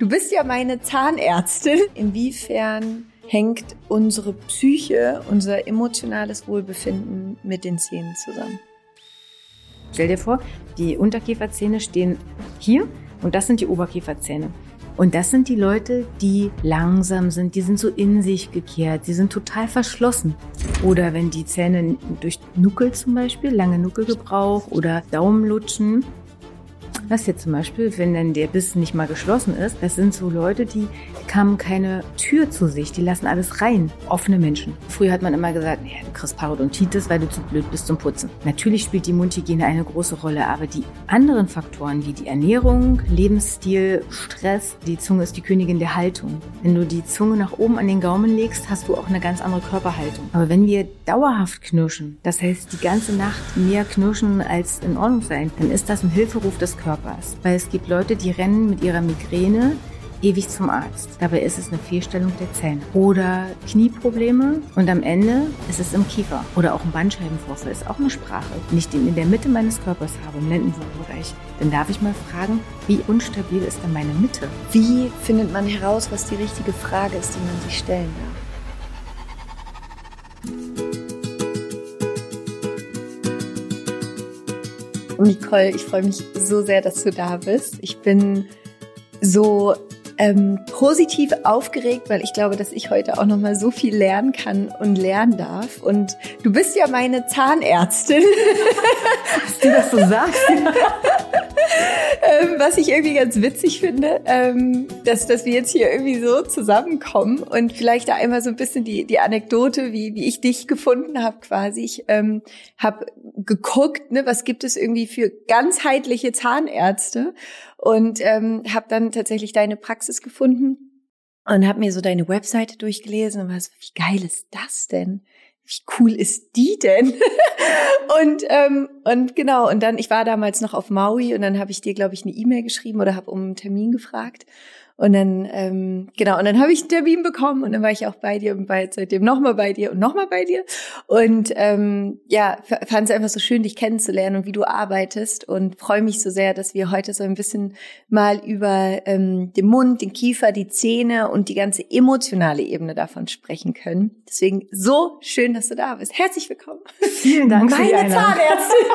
Du bist ja meine Zahnärztin. Inwiefern hängt unsere Psyche, unser emotionales Wohlbefinden mit den Zähnen zusammen? Stell dir vor, die Unterkieferzähne stehen hier und das sind die Oberkieferzähne. Und das sind die Leute, die langsam sind, die sind so in sich gekehrt, die sind total verschlossen. Oder wenn die Zähne durch Nuckel zum Beispiel, lange Nuckelgebrauch oder Daumenlutschen. Das hier zum Beispiel, wenn dann der Biss nicht mal geschlossen ist, das sind so Leute, die haben keine Tür zu sich, die lassen alles rein. Offene Menschen. Früher hat man immer gesagt, naja, du kriegst Parodontitis, weil du zu blöd bist zum Putzen. Natürlich spielt die Mundhygiene eine große Rolle, aber die anderen Faktoren wie die Ernährung, Lebensstil, Stress, die Zunge ist die Königin der Haltung. Wenn du die Zunge nach oben an den Gaumen legst, hast du auch eine ganz andere Körperhaltung. Aber wenn wir dauerhaft knirschen, das heißt die ganze Nacht mehr knirschen als in Ordnung sein, dann ist das ein Hilferuf des Körpers. Weil es gibt Leute, die rennen mit ihrer Migräne ewig zum Arzt. Dabei ist es eine Fehlstellung der Zähne. Oder Knieprobleme und am Ende ist es im Kiefer. Oder auch ein Bandscheibenvorfall ist auch eine Sprache. Wenn ich den in der Mitte meines Körpers habe, im Lendenwirbelbereich, dann darf ich mal fragen, wie unstabil ist denn meine Mitte? Wie findet man heraus, was die richtige Frage ist, die man sich stellen darf? Nicole, ich freue mich so sehr, dass du da bist. Ich bin so positiv aufgeregt, weil ich glaube, dass ich heute auch noch mal so viel lernen kann und lernen darf. Und du bist ja meine Zahnärztin. Dass du das so sagst. Was ich irgendwie ganz witzig finde, dass wir jetzt hier irgendwie so zusammenkommen und vielleicht da einmal so ein bisschen die Anekdote, wie ich dich gefunden habe quasi. Ich habe geguckt, ne, was gibt es irgendwie für ganzheitliche Zahnärzte und habe dann tatsächlich deine Praxis gefunden und habe mir so deine Webseite durchgelesen und war so, wie geil ist das denn? Wie cool ist die denn? und genau, und dann, ich war damals noch auf Maui und dann habe ich dir, glaube ich, eine E-Mail geschrieben oder habe um einen Termin gefragt. Und dann, genau, und dann habe ich einen Termin bekommen und dann war ich auch bei dir und war jetzt seitdem nochmal bei dir und nochmal bei dir. Und ja, fand es einfach so schön, dich kennenzulernen und wie du arbeitest und freue mich so sehr, dass wir heute so ein bisschen mal über den Mund, den Kiefer, die Zähne und die ganze emotionale Ebene davon sprechen können. Deswegen so schön, dass du da bist. Herzlich willkommen. Vielen Dank für die Einladung. Meine Zahnärztin.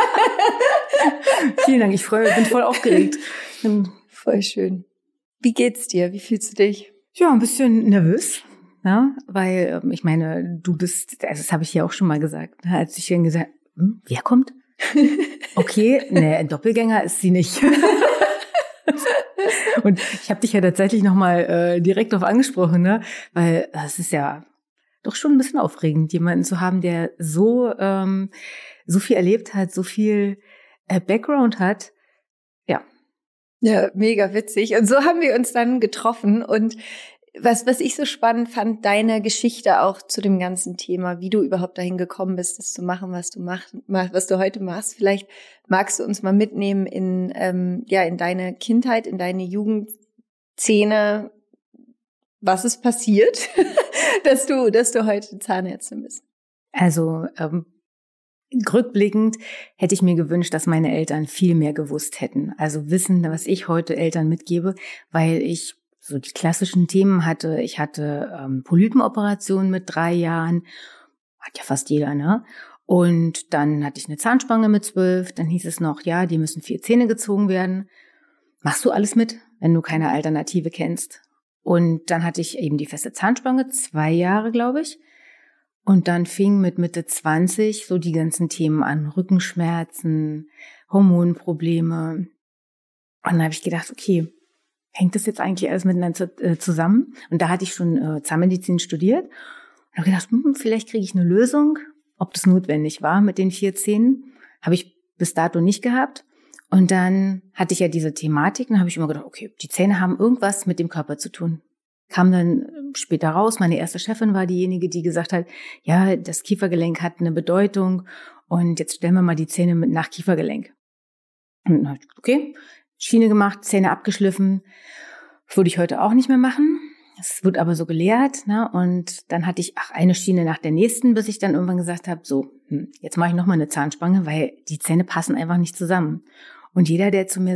Vielen Dank, bin voll aufgeregt. Voll schön. Wie geht's dir? Wie fühlst du dich? Ja, ein bisschen nervös, ja, weil ich meine, du bist, also das habe ich ja auch schon mal gesagt, als ich dann gesagt, wer kommt? Okay, ne, ein Doppelgänger ist sie nicht. Und ich habe dich ja tatsächlich nochmal direkt darauf angesprochen, ne, weil das ist ja doch schon ein bisschen aufregend, jemanden zu haben, der so viel erlebt hat, so viel Background hat. Ja, mega witzig. Und so haben wir uns dann getroffen. Und was ich so spannend fand, deine Geschichte auch zu dem ganzen Thema, wie du überhaupt dahin gekommen bist, das zu machen, was du heute machst. Vielleicht magst du uns mal mitnehmen in deine Kindheit, in deine Jugendzähne. Was ist passiert, dass du heute Zahnärztin bist? Also, rückblickend hätte ich mir gewünscht, dass meine Eltern viel mehr gewusst hätten. Also wissen, was ich heute Eltern mitgebe, weil ich so die klassischen Themen hatte. Ich hatte Polypenoperationen mit 3 Jahren, hat ja fast jeder, ne? Und dann hatte ich eine Zahnspange mit 12. Dann hieß es noch, ja, die müssen 4 Zähne gezogen werden. Machst du alles mit, wenn du keine Alternative kennst? Und dann hatte ich eben die feste Zahnspange, 2 Jahre, glaube ich. Und dann fing mit Mitte 20 so die ganzen Themen an. Rückenschmerzen, Hormonprobleme. Und dann habe ich gedacht, okay, hängt das jetzt eigentlich alles miteinander zusammen? Und da hatte ich schon Zahnmedizin studiert. Und habe gedacht, vielleicht kriege ich eine Lösung. Ob das notwendig war mit den 4 Zähnen, habe ich bis dato nicht gehabt. Und dann hatte ich ja diese Thematik. Und habe ich immer gedacht, okay, die Zähne haben irgendwas mit dem Körper zu tun. Kam dann später raus, meine erste Chefin war diejenige, die gesagt hat, ja, das Kiefergelenk hat eine Bedeutung und jetzt stellen wir mal die Zähne mit nach Kiefergelenk. Und dann habe ich gesagt, okay, Schiene gemacht, Zähne abgeschliffen, würde ich heute auch nicht mehr machen. Es wird aber so gelehrt, ne? Und dann hatte ich eine Schiene nach der nächsten, bis ich dann irgendwann gesagt habe, so, jetzt mache ich nochmal eine Zahnspange, weil die Zähne passen einfach nicht zusammen. Und jeder, der zu mir sagt,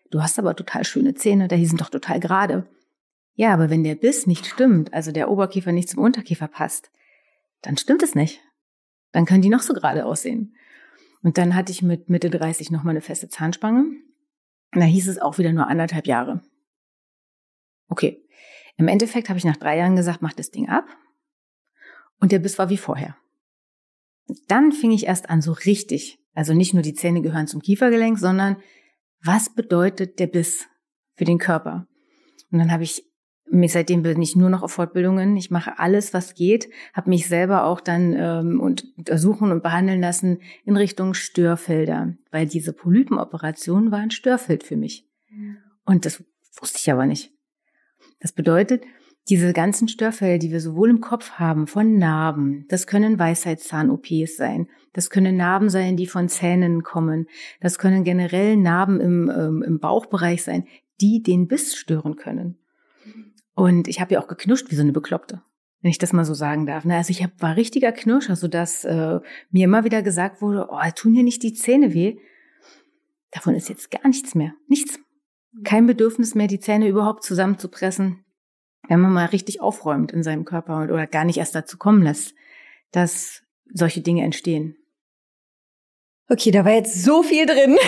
du hast aber total schöne Zähne, die sind doch total gerade. Ja, aber wenn der Biss nicht stimmt, also der Oberkiefer nicht zum Unterkiefer passt, dann stimmt es nicht. Dann können die noch so gerade aussehen. Und dann hatte ich mit Mitte 30 nochmal eine feste Zahnspange. Und da hieß es auch wieder nur 1,5 Jahre. Okay, im Endeffekt habe ich nach 3 Jahren gesagt, mach das Ding ab. Und der Biss war wie vorher. Und dann fing ich erst an, so richtig, also nicht nur die Zähne gehören zum Kiefergelenk, sondern was bedeutet der Biss für den Körper? Und dann seitdem bin ich nur noch auf Fortbildungen. Ich mache alles, was geht, habe mich selber auch dann untersuchen und behandeln lassen in Richtung Störfelder, weil diese Polypenoperation war ein Störfeld für mich. Und das wusste ich aber nicht. Das bedeutet, diese ganzen Störfelder, die wir sowohl im Kopf haben, von Narben, das können Weisheitszahn-OPs sein, das können Narben sein, die von Zähnen kommen, das können generell Narben im Bauchbereich sein, die den Biss stören können. Und ich habe ja auch geknirscht wie so eine Bekloppte, wenn ich das mal so sagen darf. Also ich war richtiger Knirscher, sodass mir immer wieder gesagt wurde, tun hier nicht die Zähne weh. Davon ist jetzt gar nichts mehr, nichts. Kein Bedürfnis mehr, die Zähne überhaupt zusammenzupressen, wenn man mal richtig aufräumt in seinem Körper oder gar nicht erst dazu kommen lässt, dass solche Dinge entstehen. Okay, da war jetzt so viel drin.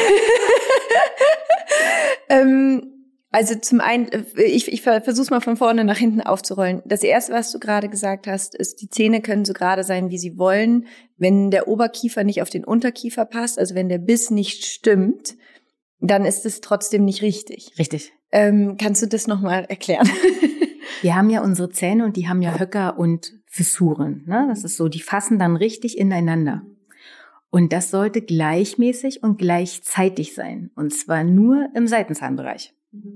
Also zum einen, ich versuche es mal von vorne nach hinten aufzurollen. Das Erste, was du gerade gesagt hast, ist, die Zähne können so gerade sein, wie sie wollen. Wenn der Oberkiefer nicht auf den Unterkiefer passt, also wenn der Biss nicht stimmt, dann ist es trotzdem nicht richtig. Richtig. Kannst du das nochmal erklären? Wir haben ja unsere Zähne und die haben ja Höcker und Fissuren. Ne? Das ist so, die fassen dann richtig ineinander. Und das sollte gleichmäßig und gleichzeitig sein. Und zwar nur im Seitenzahnbereich.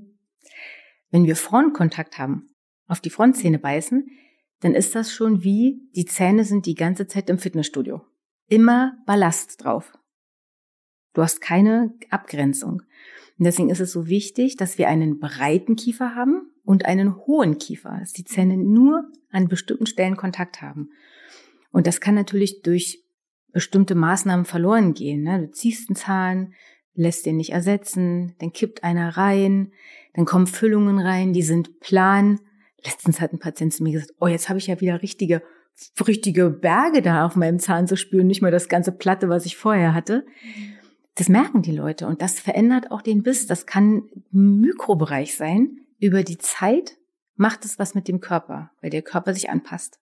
Wenn wir Frontkontakt haben, auf die Frontzähne beißen, dann ist das schon wie, die Zähne sind die ganze Zeit im Fitnessstudio. Immer Ballast drauf. Du hast keine Abgrenzung. Und deswegen ist es so wichtig, dass wir einen breiten Kiefer haben und einen hohen Kiefer, dass die Zähne nur an bestimmten Stellen Kontakt haben. Und das kann natürlich durch bestimmte Maßnahmen verloren gehen. Ne? Du ziehst einen Zahn, lässt den nicht ersetzen, dann kippt einer rein, dann kommen Füllungen rein, die sind plan. Letztens hat ein Patient zu mir gesagt, jetzt habe ich ja wieder richtige Berge da auf meinem Zahn zu spüren, nicht mehr das ganze Platte, was ich vorher hatte. Das merken die Leute und das verändert auch den Biss. Das kann im Mikrobereich sein. Über die Zeit macht es was mit dem Körper, weil der Körper sich anpasst.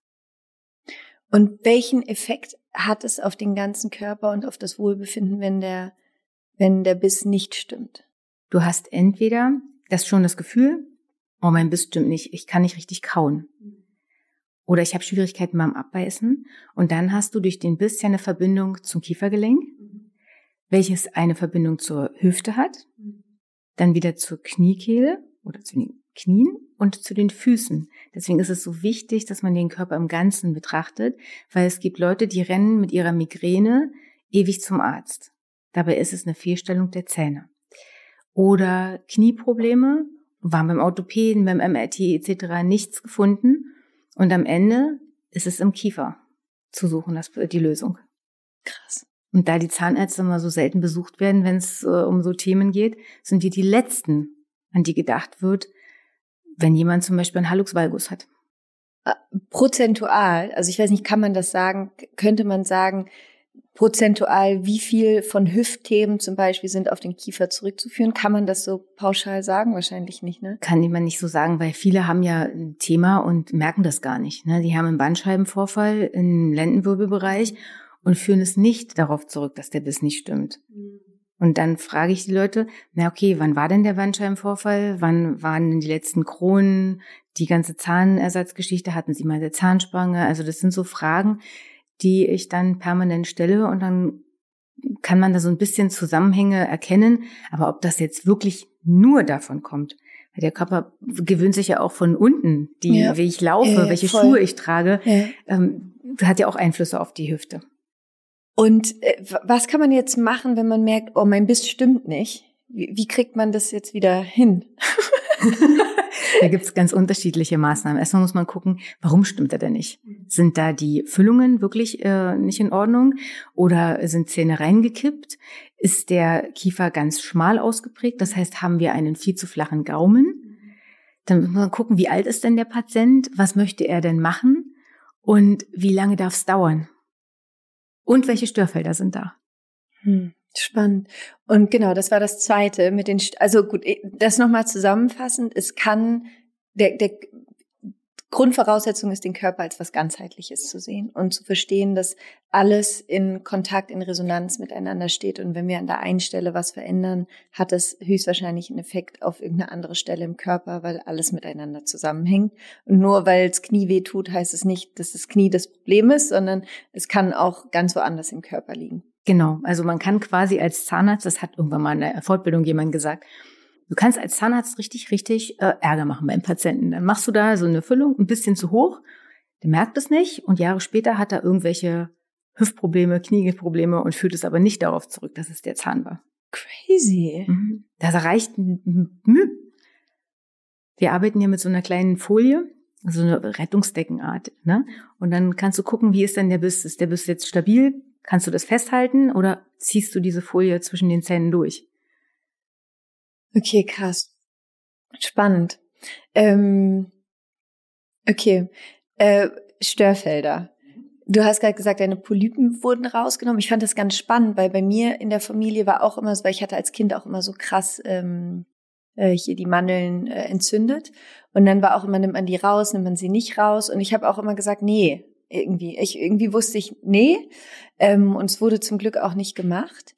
Und welchen Effekt hat es auf den ganzen Körper und auf das Wohlbefinden, wenn der Biss nicht stimmt? Du hast entweder das Gefühl, mein Biss stimmt nicht, ich kann nicht richtig kauen. Oder ich habe Schwierigkeiten beim Abbeißen. Und dann hast du durch den Biss ja eine Verbindung zum Kiefergelenk, welches eine Verbindung zur Hüfte hat, dann wieder zur Kniekehle oder zu den Knien und zu den Füßen. Deswegen ist es so wichtig, dass man den Körper im Ganzen betrachtet, weil es gibt Leute, die rennen mit ihrer Migräne ewig zum Arzt. Dabei ist es eine Fehlstellung der Zähne. Oder Knieprobleme, waren beim Orthopäden, beim MRT etc. nichts gefunden und am Ende ist es im Kiefer zu suchen, die Lösung. Krass. Und da die Zahnärzte mal so selten besucht werden, wenn es um so Themen geht, sind wir die Letzten, an die gedacht wird, wenn jemand zum Beispiel einen Hallux valgus hat. Prozentual, also ich weiß nicht, kann man das sagen, könnte man sagen, prozentual, wie viel von Hüftthemen zum Beispiel sind auf den Kiefer zurückzuführen? Kann man das so pauschal sagen? Wahrscheinlich nicht, ne? Kann man nicht so sagen, weil viele haben ja ein Thema und merken das gar nicht. Ne? Die haben einen Bandscheibenvorfall im Lendenwirbelbereich und führen es nicht darauf zurück, dass der Biss nicht stimmt. Und dann frage ich die Leute, wann war denn der Bandscheibenvorfall? Wann waren denn die letzten Kronen? Die ganze Zahnersatzgeschichte, hatten Sie mal eine Zahnspange? Also das sind so Fragen, die ich dann permanent stelle und dann kann man da so ein bisschen Zusammenhänge erkennen. Aber ob das jetzt wirklich nur davon kommt, weil der Körper gewöhnt sich ja auch von unten, wie ich laufe, welche Schuhe ich trage, hat ja auch Einflüsse auf die Hüfte. Und was kann man jetzt machen, wenn man merkt, mein Biss stimmt nicht? Wie kriegt man das jetzt wieder hin? Da gibt's ganz unterschiedliche Maßnahmen. Erstmal muss man gucken, warum stimmt er denn nicht? Sind da die Füllungen wirklich nicht in Ordnung oder sind Zähne reingekippt? Ist der Kiefer ganz schmal ausgeprägt? Das heißt, haben wir einen viel zu flachen Gaumen? Dann muss man gucken, wie alt ist denn der Patient? Was möchte er denn machen? Und wie lange darf es dauern? Und welche Störfelder sind da? Spannend. Und genau, das war das Zweite mit den, also gut, das nochmal zusammenfassend. Es kann, der Grundvoraussetzung ist, den Körper als was Ganzheitliches zu sehen und zu verstehen, dass alles in Kontakt, in Resonanz miteinander steht. Und wenn wir an der einen Stelle was verändern, hat es höchstwahrscheinlich einen Effekt auf irgendeine andere Stelle im Körper, weil alles miteinander zusammenhängt. Und nur weil das Knie weh tut, heißt es nicht, dass das Knie das Problem ist, sondern es kann auch ganz woanders im Körper liegen. Genau, also man kann quasi als Zahnarzt, das hat irgendwann mal in der Fortbildung jemand gesagt, du kannst als Zahnarzt richtig Ärger machen beim Patienten. Dann machst du da so eine Füllung ein bisschen zu hoch, der merkt es nicht und Jahre später hat er irgendwelche Hüftprobleme, Knieprobleme und führt es aber nicht darauf zurück, dass es der Zahn war. Crazy. Das reicht. Wir arbeiten ja mit so einer kleinen Folie, so eine Rettungsdeckenart, ne? Und dann kannst du gucken, wie ist denn der Biss? Ist der Biss jetzt stabil? Kannst du das festhalten oder ziehst du diese Folie zwischen den Zähnen durch? Okay, krass. Spannend. Okay. Störfelder. Du hast gerade gesagt, deine Polypen wurden rausgenommen. Ich fand das ganz spannend, weil bei mir in der Familie war auch immer so, weil ich hatte als Kind auch immer so krass hier die Mandeln entzündet. Und dann war auch immer, nimmt man die raus, nimmt man sie nicht raus. Und ich habe auch immer gesagt, nee, irgendwie wusste ich, nee. Und es wurde zum Glück auch nicht gemacht.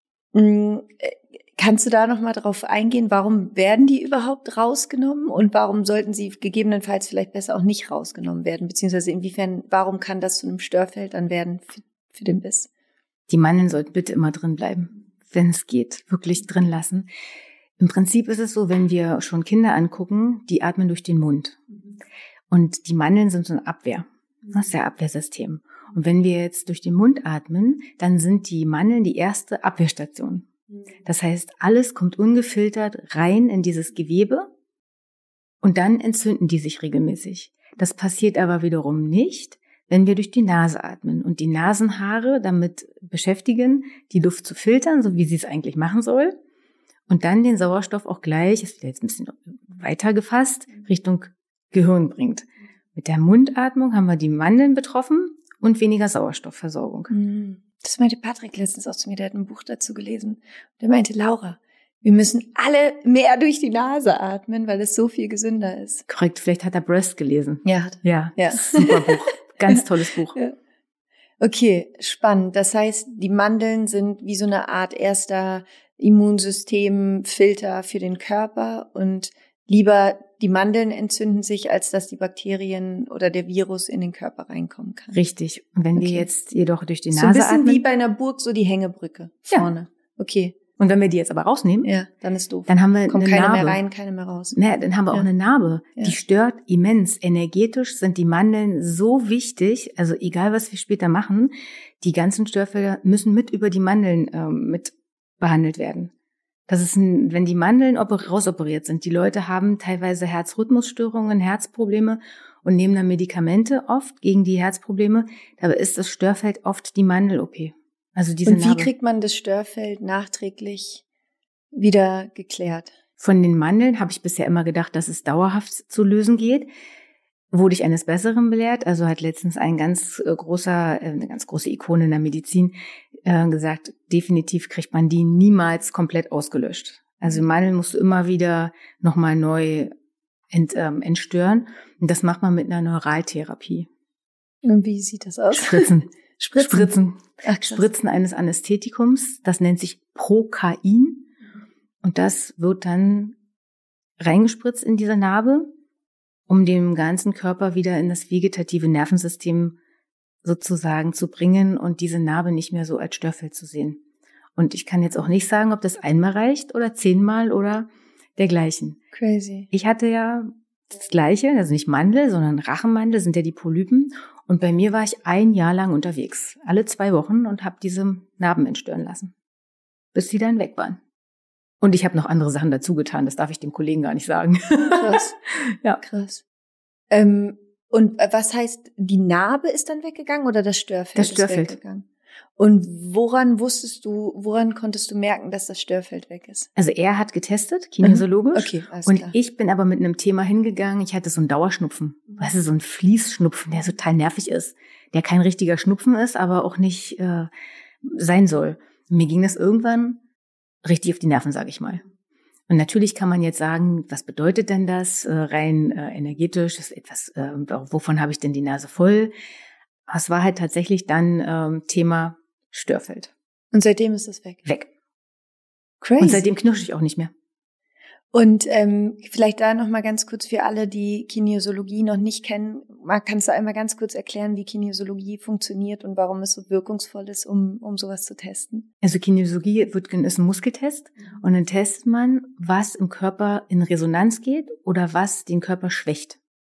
Kannst du da nochmal drauf eingehen, warum werden die überhaupt rausgenommen und warum sollten sie gegebenenfalls vielleicht besser auch nicht rausgenommen werden? Beziehungsweise inwiefern, warum kann das zu einem Störfeld dann werden für den Biss? Die Mandeln sollten bitte immer drin bleiben, wenn es geht, wirklich drin lassen. Im Prinzip ist es so, wenn wir schon Kinder angucken, die atmen durch den Mund. Und die Mandeln sind so eine Abwehr. Das ist der Abwehrsystem. Und wenn wir jetzt durch den Mund atmen, dann sind die Mandeln die erste Abwehrstation. Das heißt, alles kommt ungefiltert rein in dieses Gewebe und dann entzünden die sich regelmäßig. Das passiert aber wiederum nicht, wenn wir durch die Nase atmen und die Nasenhaare damit beschäftigen, die Luft zu filtern, so wie sie es eigentlich machen soll, und dann den Sauerstoff auch gleich, ist jetzt ein bisschen weiter gefasst, Richtung Gehirn bringt. Mit der Mundatmung haben wir die Mandeln betroffen und weniger Sauerstoffversorgung. Das meinte Patrick letztens auch zu mir, der hat ein Buch dazu gelesen. Der meinte, Laura, wir müssen alle mehr durch die Nase atmen, weil es so viel gesünder ist. Korrekt, vielleicht hat er Breast gelesen. Ja. Ja. Super Buch, ganz tolles Buch. Ja. Okay, spannend. Das heißt, die Mandeln sind wie so eine Art erster Immunsystemfilter für den Körper und lieber die Mandeln entzünden sich, als dass die Bakterien oder der Virus in den Körper reinkommen kann. Richtig. Und wenn wir jetzt jedoch durch die Nase atmen. So ein bisschen atmen, wie bei einer Burg, so die Hängebrücke vorne. Ja. Okay. Und wenn wir die jetzt aber rausnehmen, ja, dann ist doof. Dann haben wir kommt eine keine Narbe. Mehr rein, keine mehr raus. Naja, dann haben wir auch eine Narbe. Ja. Die stört immens. Energetisch sind die Mandeln so wichtig, also egal was wir später machen, die ganzen Störfelder müssen mit über die Mandeln mit behandelt werden. Das ist wenn die Mandeln rausoperiert sind. Die Leute haben teilweise Herzrhythmusstörungen, Herzprobleme und nehmen dann Medikamente oft gegen die Herzprobleme. Dabei ist das Störfeld oft die Mandel-OP. Also diese Und wie Narbe. kriegt man das Störfeld nachträglich wieder geklärt? Von den Mandeln habe ich bisher immer gedacht, dass es dauerhaft zu lösen geht. Wurde ich eines Besseren belehrt. Also hat letztens eine ganz große Ikone in der Medizin gesagt, definitiv kriegt man die niemals komplett ausgelöscht. Also Mandeln musst du immer wieder nochmal neu entstören. Und das macht man mit einer Neuraltherapie. Und wie sieht das aus? Spritzen. Ach, Spritzen eines Anästhetikums. Das nennt sich Prokain. Und das wird dann reingespritzt in diese Narbe, um den ganzen Körper wieder in das vegetative Nervensystem sozusagen zu bringen und diese Narbe nicht mehr so als Störfeld zu sehen. Und ich kann jetzt auch nicht sagen, ob das einmal reicht oder 10-mal oder dergleichen. Crazy. Ich hatte ja das Gleiche, also nicht Mandel, sondern Rachenmandel sind ja die Polypen. Und bei mir war ich 1 Jahr lang unterwegs, alle 2 Wochen und habe diese Narben entstören lassen, bis sie dann weg waren. Und ich habe noch andere Sachen dazu getan, das darf ich dem Kollegen gar nicht sagen. Krass. Ja. Krass. Und was heißt, die Narbe ist dann weggegangen oder das Störfeld? Das Störfeld. Ist weggegangen? Und woran konntest du merken, dass das Störfeld weg ist? Also er hat getestet, kinesiologisch. Okay, alles und klar. Ich bin aber mit einem Thema hingegangen. Ich hatte so einen Dauerschnupfen. Weißt du, so ein Fließschnupfen, der total nervig ist. Der kein richtiger Schnupfen ist, aber auch nicht sein soll. Und mir ging das irgendwann richtig auf die Nerven, sage ich mal. Und natürlich kann man jetzt sagen, was bedeutet denn das rein energetisch? Das ist etwas, wovon habe ich denn die Nase voll? Es war halt tatsächlich dann Thema Störfeld. Und seitdem ist es weg? Weg. Crazy. Und seitdem knirsche ich auch nicht mehr. Und vielleicht da noch mal ganz kurz für alle, die Kinesiologie noch nicht kennen, kannst du einmal ganz kurz erklären, wie Kinesiologie funktioniert und warum es so wirkungsvoll ist, um sowas zu testen? Also Kinesiologie ist ein Muskeltest und dann testet man, was im Körper in Resonanz geht oder was den Körper schwächt.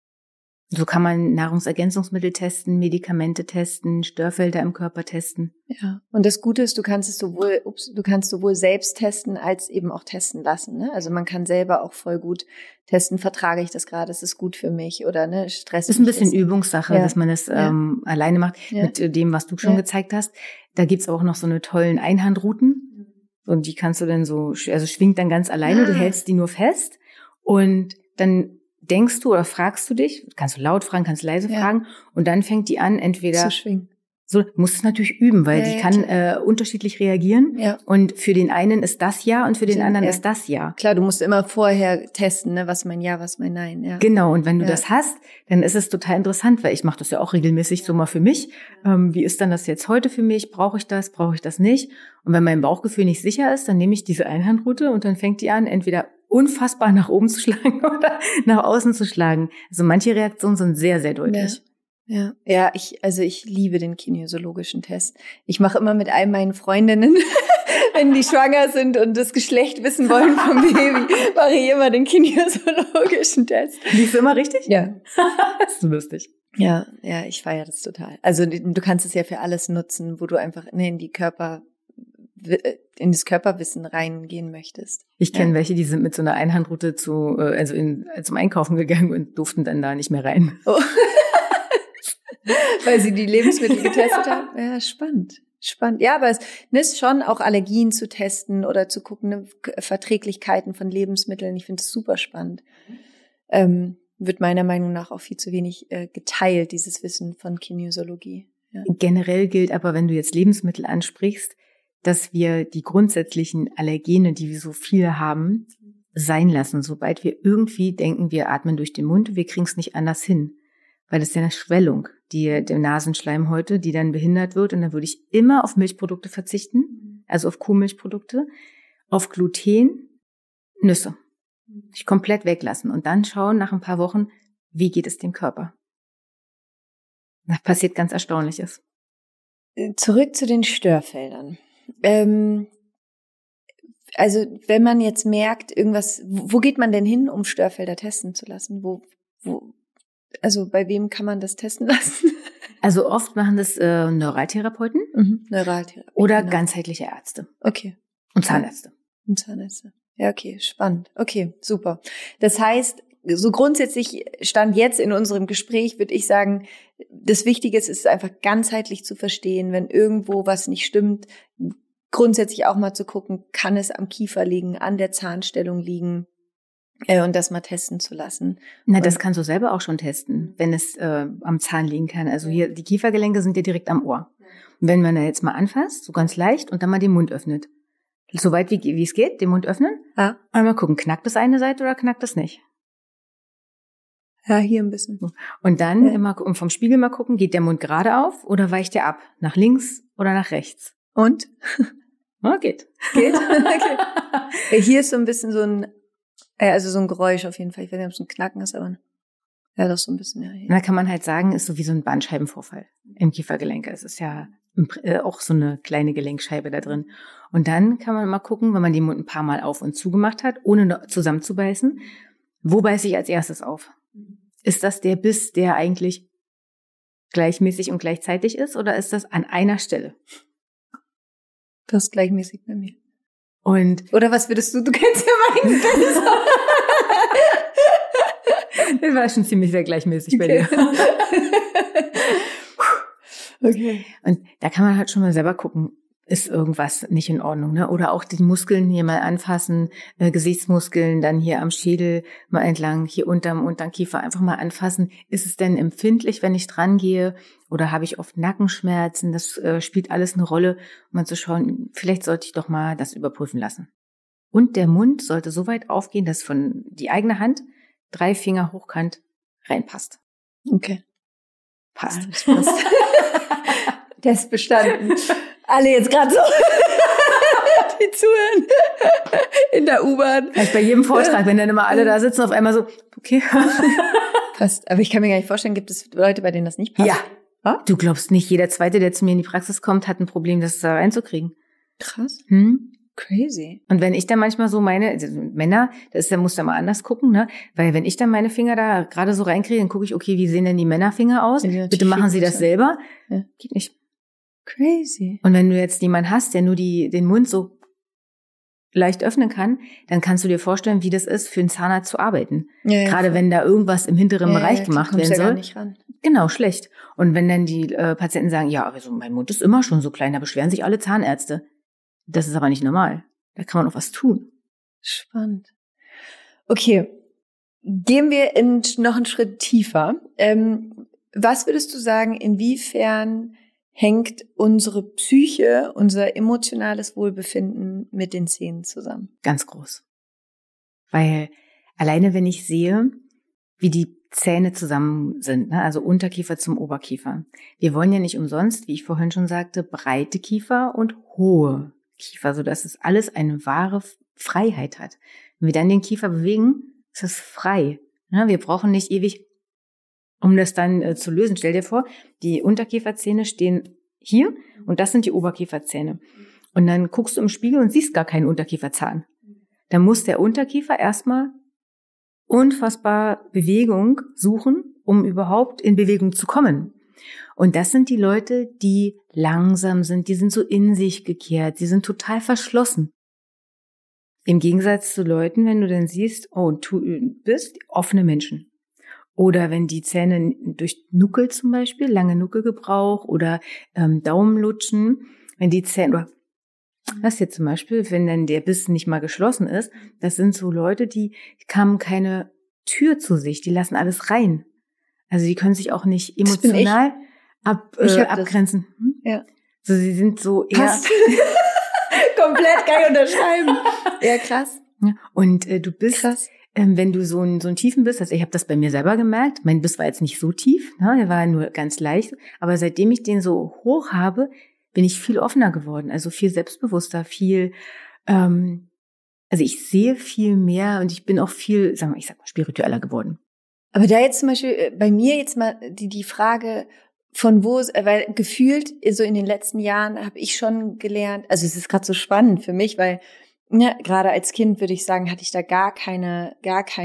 So kann man Nahrungsergänzungsmittel testen, Medikamente testen, Störfelder im Körper testen. Ja. Und das Gute ist, du kannst sowohl selbst testen als eben auch testen lassen. Ne? Also man kann selber auch voll gut testen, vertrage ich das gerade, ist es gut für mich oder ne, Stress. Das ist ein bisschen Übungssache, dass man das alleine macht mit dem, was du schon gezeigt hast. Da gibt's auch noch so eine tollen Einhandrouten und die kannst du dann schwingt dann ganz alleine, du hältst die nur fest und dann denkst du oder fragst du dich, kannst du laut fragen, kannst leise fragen und dann fängt die an, entweder zu schwingen. So, musst es natürlich üben, weil die kann unterschiedlich reagieren. Ja. Und für den einen ist das Ja und für den anderen ist das Ja. Klar, du musst immer vorher testen, ne, was mein Ja, was mein Nein. Ja. Genau, und wenn du das hast, dann ist es total interessant, weil ich mache das ja auch regelmäßig so mal für mich. Wie ist dann das jetzt heute für mich? Brauche ich das nicht? Und wenn mein Bauchgefühl nicht sicher ist, dann nehme ich diese Einhandroute und dann fängt die an, entweder unfassbar nach oben zu schlagen oder nach außen zu schlagen. Also manche Reaktionen sind sehr, sehr deutlich. Ja, ich liebe den kinesiologischen Test. Ich mache immer mit all meinen Freundinnen, wenn die schwanger sind und das Geschlecht wissen wollen vom Baby, mache ich immer den kinesiologischen Test. Liegst du immer richtig? Ja. Das ist so lustig. Ja, ich feiere das total. Also du kannst es ja für alles nutzen, wo du einfach in das Körperwissen reingehen möchtest. Ich kenne welche, die sind mit so einer Einhandroute zum Einkaufen gegangen und durften dann da nicht mehr rein. Oh. Weil sie die Lebensmittel getestet haben. Ja, spannend. Ja, aber es ist schon auch Allergien zu testen oder zu gucken, Verträglichkeiten von Lebensmitteln. Ich finde es super spannend. Wird meiner Meinung nach auch viel zu wenig geteilt, dieses Wissen von Kinesiologie. Ja. Generell gilt aber, wenn du jetzt Lebensmittel ansprichst, dass wir die grundsätzlichen Allergene, die wir so viele haben, sein lassen. Sobald wir irgendwie denken, wir atmen durch den Mund, wir kriegen es nicht anders hin. Weil das ist ja eine Schwellung, der Nasenschleimhäute, die dann behindert wird. Und dann würde ich immer auf Milchprodukte verzichten, also auf Kuhmilchprodukte, auf Gluten, Nüsse. Ich komplett weglassen und dann schauen nach ein paar Wochen, wie geht es dem Körper. Da passiert ganz Erstaunliches. Zurück zu den Störfeldern. Also wenn man jetzt merkt, irgendwas, wo geht man denn hin, um Störfelder testen zu lassen? Also bei wem kann man das testen lassen? Also oft machen das Neuraltherapeuten oder ganzheitliche Ärzte. Okay. Und Zahnärzte. Ja, okay, spannend. Okay, super. Das heißt, so grundsätzlich Stand jetzt in unserem Gespräch würde ich sagen, das Wichtige ist einfach ganzheitlich zu verstehen, wenn irgendwo was nicht stimmt, grundsätzlich auch mal zu gucken, kann es am Kiefer liegen, an der Zahnstellung liegen und das mal testen zu lassen. Das kannst du selber auch schon testen, wenn es am Zahn liegen kann. Also hier, die Kiefergelenke sind ja direkt am Ohr. Und wenn man da jetzt mal anfasst, so ganz leicht und dann mal den Mund öffnet. So weit wie es geht, den Mund öffnen. Ja. Und mal gucken, knackt das eine Seite oder knackt das nicht? Ja, hier ein bisschen. Und dann immer vom Spiegel mal gucken, geht der Mund gerade auf oder weicht der ab? Nach links oder nach rechts? Und? Ja, geht. Okay. Hier ist so ein bisschen so ein Geräusch auf jeden Fall. Ich weiß nicht, ob es ein Knacken ist, aber ja, doch so ein bisschen. Ja. Und da kann man halt sagen, ist so wie so ein Bandscheibenvorfall im Kiefergelenk. Es ist ja auch so eine kleine Gelenkscheibe da drin. Und dann kann man mal gucken, wenn man den Mund ein paar Mal auf und zugemacht hat, ohne zusammenzubeißen, wo beiße ich als erstes auf? Ist das der Biss, der eigentlich gleichmäßig und gleichzeitig ist, oder ist das an einer Stelle? Das ist gleichmäßig bei mir. Und oder was würdest du? Du kennst ja meinen Biss. Das war schon ziemlich sehr gleichmäßig bei dir. Okay. Und da kann man halt schon mal selber gucken, ist irgendwas nicht in Ordnung, ne? Oder auch die Muskeln hier mal anfassen, Gesichtsmuskeln, dann hier am Schädel mal entlang, hier unterm Kiefer einfach mal anfassen. Ist es denn empfindlich, wenn ich dran gehe? Oder habe ich oft Nackenschmerzen? Das spielt alles eine Rolle, um mal zu schauen, vielleicht sollte ich doch mal das überprüfen lassen. Und der Mund sollte so weit aufgehen, dass von die eigene Hand 3 Finger hochkant reinpasst. Okay. Passt. Test bestanden. Alle jetzt gerade so, die zuhören in der U-Bahn. Vielleicht bei jedem Vortrag, wenn dann immer alle da sitzen, auf einmal so, okay. Passt. Aber ich kann mir gar nicht vorstellen, gibt es Leute, bei denen das nicht passt? Ja. Ha? Du glaubst nicht, jeder Zweite, der zu mir in die Praxis kommt, hat ein Problem, das da reinzukriegen. Krass. Crazy. Und wenn ich dann manchmal so also Männer, da musst du mal anders gucken, ne? Weil wenn ich dann meine Finger da gerade so reinkriege, dann gucke ich, okay, wie sehen denn die Männerfinger aus? Ja, Bitte machen Sie das selber. Ja. Geht nicht. Crazy. Und wenn du jetzt jemanden hast, der nur den Mund so leicht öffnen kann, dann kannst du dir vorstellen, wie das ist, für einen Zahnarzt zu arbeiten. Ja, gerade wenn da irgendwas im hinteren Bereich gemacht werden soll. Gar nicht ran. Genau, schlecht. Und wenn dann die Patienten sagen, ja, also mein Mund ist immer schon so klein, da beschweren sich alle Zahnärzte. Das ist aber nicht normal. Da kann man auch was tun. Spannend. Okay, gehen wir noch einen Schritt tiefer. Was würdest du sagen, inwiefern hängt unsere Psyche, unser emotionales Wohlbefinden mit den Zähnen zusammen? Ganz groß. Weil alleine, wenn ich sehe, wie die Zähne zusammen sind, ne? Also Unterkiefer zum Oberkiefer. Wir wollen ja nicht umsonst, wie ich vorhin schon sagte, breite Kiefer und hohe Kiefer, sodass es alles eine wahre Freiheit hat. Wenn wir dann den Kiefer bewegen, ist es frei. Ne? Wir brauchen nicht ewig, um das dann zu lösen. Stell dir vor, die Unterkieferzähne stehen hier und das sind die Oberkieferzähne. Und dann guckst du im Spiegel und siehst gar keinen Unterkieferzahn. Dann muss der Unterkiefer erstmal unfassbar Bewegung suchen, um überhaupt in Bewegung zu kommen. Und das sind die Leute, die langsam sind, die sind so in sich gekehrt, die sind total verschlossen. Im Gegensatz zu Leuten, wenn du dann siehst, oh, du bist offene Menschen. Oder wenn die Zähne durch Nuckel zum Beispiel, lange Nuckelgebrauch oder Daumenlutschen, wenn die Zähne, oder das hier zum Beispiel, wenn dann der Biss nicht mal geschlossen ist, das sind so Leute, die haben keine Tür zu sich, die lassen alles rein. Also die können sich auch nicht emotional abgrenzen. Ja. So, sie sind so eher komplett kann ich unterschreiben. Ja, krass. Ja, und du bist, krass. Wenn du so einen tiefen Biss hast, ich habe das bei mir selber gemerkt, mein Biss war jetzt nicht so tief, ne, der war nur ganz leicht, aber seitdem ich den so hoch habe, bin ich viel offener geworden, also viel selbstbewusster, viel, also ich sehe viel mehr und ich bin auch viel, ich sag mal, spiritueller geworden. Aber da jetzt zum Beispiel bei mir jetzt mal die Frage von wo, weil gefühlt so in den letzten Jahren habe ich schon gelernt, also es ist gerade so spannend für mich, weil ja, gerade als Kind würde ich sagen, hatte ich da gar keine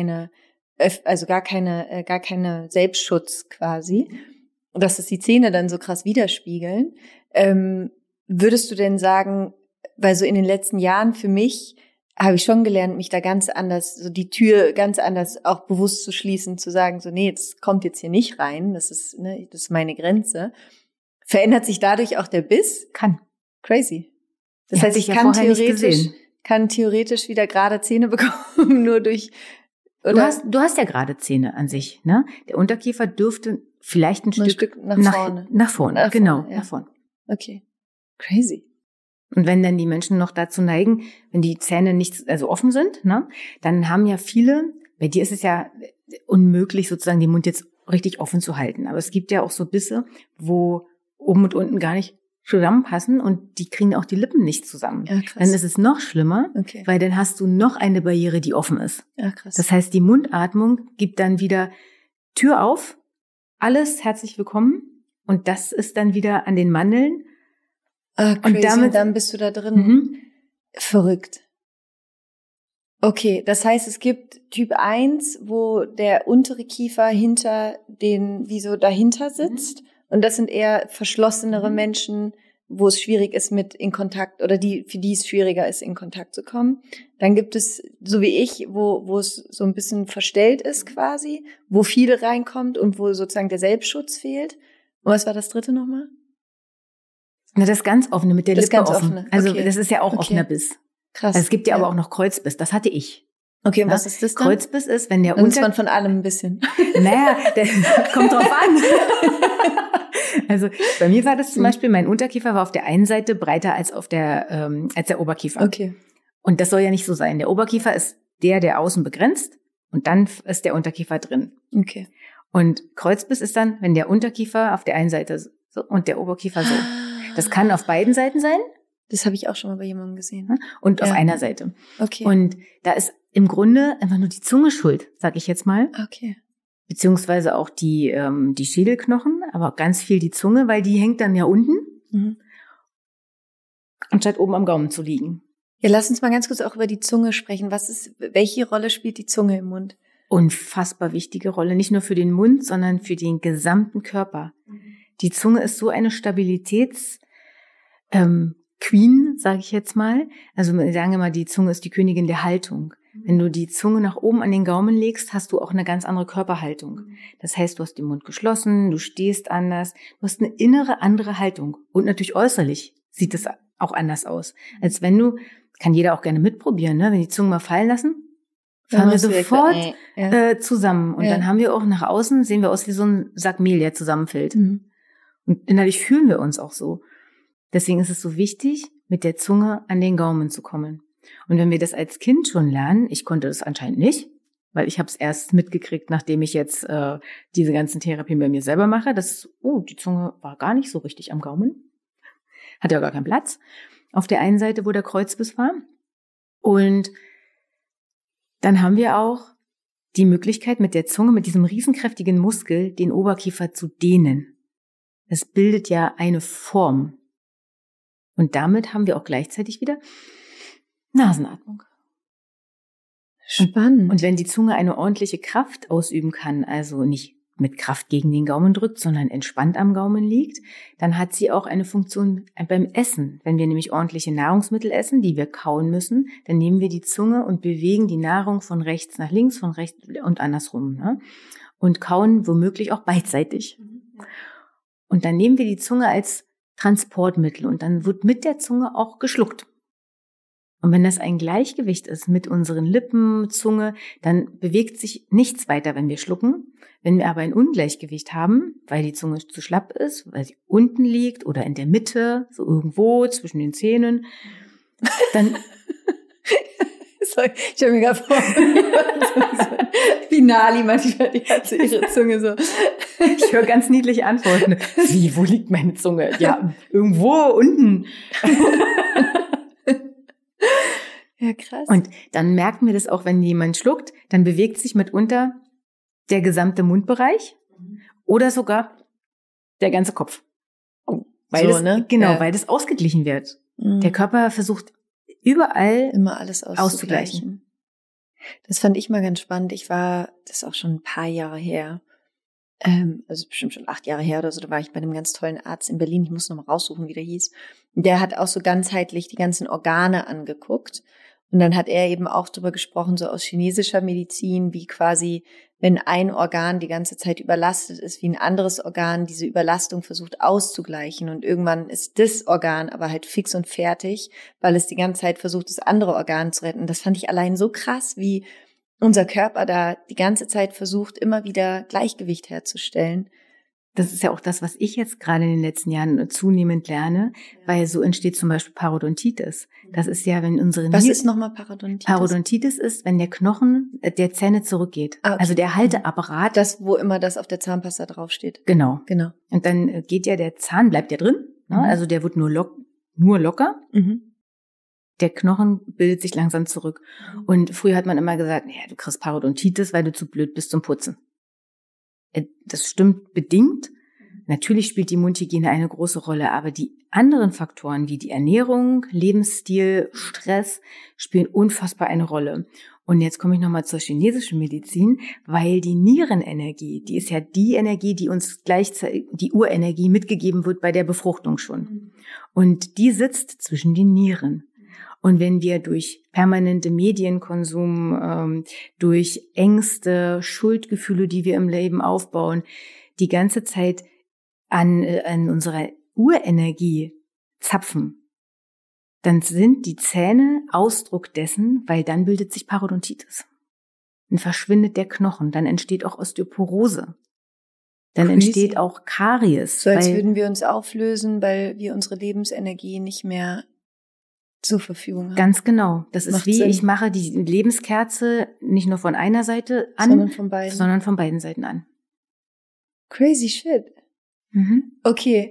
Selbstschutz quasi, dass es die Zähne dann so krass widerspiegeln. Würdest du denn sagen, weil so in den letzten Jahren für mich habe ich schon gelernt, mich da ganz anders, so die Tür ganz anders auch bewusst zu schließen, zu sagen, so nee, das kommt jetzt hier nicht rein, das ist meine Grenze. Verändert sich dadurch auch der Biss? Kann. Crazy. Das heißt, ich kann theoretisch wieder gerade Zähne bekommen, nur durch, oder? Du hast ja gerade Zähne an sich, ne? Der Unterkiefer dürfte vielleicht ein Stück nach vorne. Nach vorne, genau, ja. Nach vorne. Okay. Crazy. Und wenn dann die Menschen noch dazu neigen, wenn die Zähne nicht offen sind, ne, dann haben ja viele, bei dir ist es ja unmöglich, sozusagen den Mund jetzt richtig offen zu halten. Aber es gibt ja auch so Bisse, wo oben und unten gar nicht zusammenpassen und die kriegen auch die Lippen nicht zusammen. Ja, krass. Dann ist es noch schlimmer, okay, weil dann hast du noch eine Barriere, die offen ist. Ja, krass. Das heißt, die Mundatmung gibt dann wieder Tür auf, alles herzlich willkommen und das ist dann wieder an den Mandeln. Und dann bist du da drin. Mhm. Verrückt. Okay, das heißt, es gibt Typ 1, wo der untere Kiefer wie so dahinter sitzt. Und das sind eher verschlossenere Menschen, wo es schwierig ist, mit in Kontakt, oder für die es schwieriger ist, in Kontakt zu kommen. Dann gibt es, so wie ich, wo es so ein bisschen verstellt ist quasi, wo viel reinkommt und wo sozusagen der Selbstschutz fehlt. Und was war das dritte nochmal? Na, das ganz offene, mit der Das Lippe ganz offen. offene. Also Okay. das ist ja auch Okay. offener Biss. Krass. Also es gibt ja aber auch noch Kreuzbiss, das hatte ich. Okay, und was ist das dann? Kreuzbiss ist, wenn der Dann ist man von allem ein bisschen. Naja, kommt drauf an. Also bei mir war das zum Beispiel, mein Unterkiefer war auf der einen Seite breiter als als der Oberkiefer. Okay. Und das soll ja nicht so sein. Der Oberkiefer ist der außen begrenzt und dann ist der Unterkiefer drin. Okay. Und Kreuzbiss ist dann, wenn der Unterkiefer auf der einen Seite so und der Oberkiefer so. Das kann auf beiden Seiten sein. Das habe ich auch schon mal bei jemandem gesehen. Und auf einer Seite. Okay. Und da ist im Grunde einfach nur die Zunge schuld, sag ich jetzt mal. Okay. Beziehungsweise auch die Schädelknochen, aber ganz viel die Zunge, weil die hängt dann ja unten, anstatt oben am Gaumen zu liegen. Ja, lass uns mal ganz kurz auch über die Zunge sprechen. Welche Rolle spielt die Zunge im Mund? Unfassbar wichtige Rolle, nicht nur für den Mund, sondern für den gesamten Körper. Die Zunge ist so eine Queen, sage ich jetzt mal. Also wir sagen immer, die Zunge ist die Königin der Haltung. Wenn du die Zunge nach oben an den Gaumen legst, hast du auch eine ganz andere Körperhaltung. Das heißt, du hast den Mund geschlossen, du stehst anders, du hast eine innere andere Haltung. Und natürlich äußerlich sieht es auch anders aus. Als wenn kann jeder auch gerne mitprobieren, ne? Wenn die Zunge mal fallen lassen, fallen wir sofort zusammen. Und dann haben wir auch nach außen, sehen wir aus wie so ein Sack Mehl, der zusammenfällt. Und innerlich fühlen wir uns auch so. Deswegen ist es so wichtig, mit der Zunge an den Gaumen zu kommen. Und wenn wir das als Kind schon lernen, ich konnte das anscheinend nicht, weil ich habe es erst mitgekriegt, nachdem ich jetzt diese ganzen Therapien bei mir selber mache, dass die Zunge war gar nicht so richtig am Gaumen. Hat ja gar keinen Platz. Auf der einen Seite, wo der Kreuzbiss war. Und dann haben wir auch die Möglichkeit, mit der Zunge, mit diesem riesenkräftigen Muskel, den Oberkiefer zu dehnen. Das bildet ja eine Form. Und damit haben wir auch gleichzeitig wieder Nasenatmung. Spannend. Und wenn die Zunge eine ordentliche Kraft ausüben kann, also nicht mit Kraft gegen den Gaumen drückt, sondern entspannt am Gaumen liegt, dann hat sie auch eine Funktion beim Essen. Wenn wir nämlich ordentliche Nahrungsmittel essen, die wir kauen müssen, dann nehmen wir die Zunge und bewegen die Nahrung von rechts nach links, von rechts und andersrum, ne? Und kauen womöglich auch beidseitig. Und dann nehmen wir die Zunge als Transportmittel und dann wird mit der Zunge auch geschluckt. Und wenn das ein Gleichgewicht ist mit unseren Lippen, Zunge, dann bewegt sich nichts weiter, wenn wir schlucken. Wenn wir aber ein Ungleichgewicht haben, weil die Zunge zu schlapp ist, weil sie unten liegt oder in der Mitte, so irgendwo zwischen den Zähnen, dann... Sorry, ich stelle mir gerade vor, wie Nali manchmal, die hat so ihre Zunge so. Ich höre ganz niedliche Antworten. Wie, wo liegt meine Zunge? Ja, irgendwo unten. Ja, krass. Und dann merken wir das auch, wenn jemand schluckt, dann bewegt sich mitunter der gesamte Mundbereich oder sogar der ganze Kopf. Weil weil das ausgeglichen wird. Der Körper versucht überall immer alles auszugleichen. Das fand ich mal ganz spannend. Das ist auch schon ein paar Jahre her, also bestimmt schon 8 Jahre her oder so, da war ich bei einem ganz tollen Arzt in Berlin, ich muss noch mal raussuchen, wie der hieß. Der hat auch so ganzheitlich die ganzen Organe angeguckt. Und dann hat er eben auch darüber gesprochen, so aus chinesischer Medizin, wie quasi, wenn ein Organ die ganze Zeit überlastet ist, wie ein anderes Organ diese Überlastung versucht auszugleichen. Und irgendwann ist das Organ aber halt fix und fertig, weil es die ganze Zeit versucht, das andere Organ zu retten. Das fand ich allein so krass, wie unser Körper da die ganze Zeit versucht, immer wieder Gleichgewicht herzustellen. Das ist ja auch das, was ich jetzt gerade in den letzten Jahren zunehmend lerne, weil so entsteht zum Beispiel Parodontitis. Das ist ja, wenn unsere... Was ist nochmal Parodontitis? Parodontitis ist, wenn der Knochen der Zähne zurückgeht. Okay. Also der Halteapparat. Das, wo immer das auf der Zahnpasta draufsteht. Genau. Genau. Und dann geht ja der Zahn, bleibt ja drin. Ne? Also der wird nur locker. Der Knochen bildet sich langsam zurück. Und früher hat man immer gesagt, naja, du kriegst Parodontitis, weil du zu blöd bist zum Putzen. Das stimmt bedingt. Natürlich spielt die Mundhygiene eine große Rolle, aber die anderen Faktoren wie die Ernährung, Lebensstil, Stress spielen unfassbar eine Rolle. Und jetzt komme ich nochmal zur chinesischen Medizin, weil die Nierenenergie, die ist ja die Energie, die uns gleichzeitig, die Urenergie mitgegeben wird bei der Befruchtung schon. Und die sitzt zwischen den Nieren. Und wenn wir durch permanente Medienkonsum, durch Ängste, Schuldgefühle, die wir im Leben aufbauen, die ganze Zeit an unserer Urenergie zapfen, dann sind die Zähne Ausdruck dessen, weil dann bildet sich Parodontitis. Dann verschwindet der Knochen, dann entsteht auch Osteoporose. Dann entsteht auch Karies. So als würden wir uns auflösen, weil wir unsere Lebensenergie nicht mehr zur Verfügung haben. Ganz genau. Das ist wie, Sinn. Ich mache die Lebenskerze nicht nur von einer Seite an, sondern von beiden Seiten an. Crazy shit. Okay,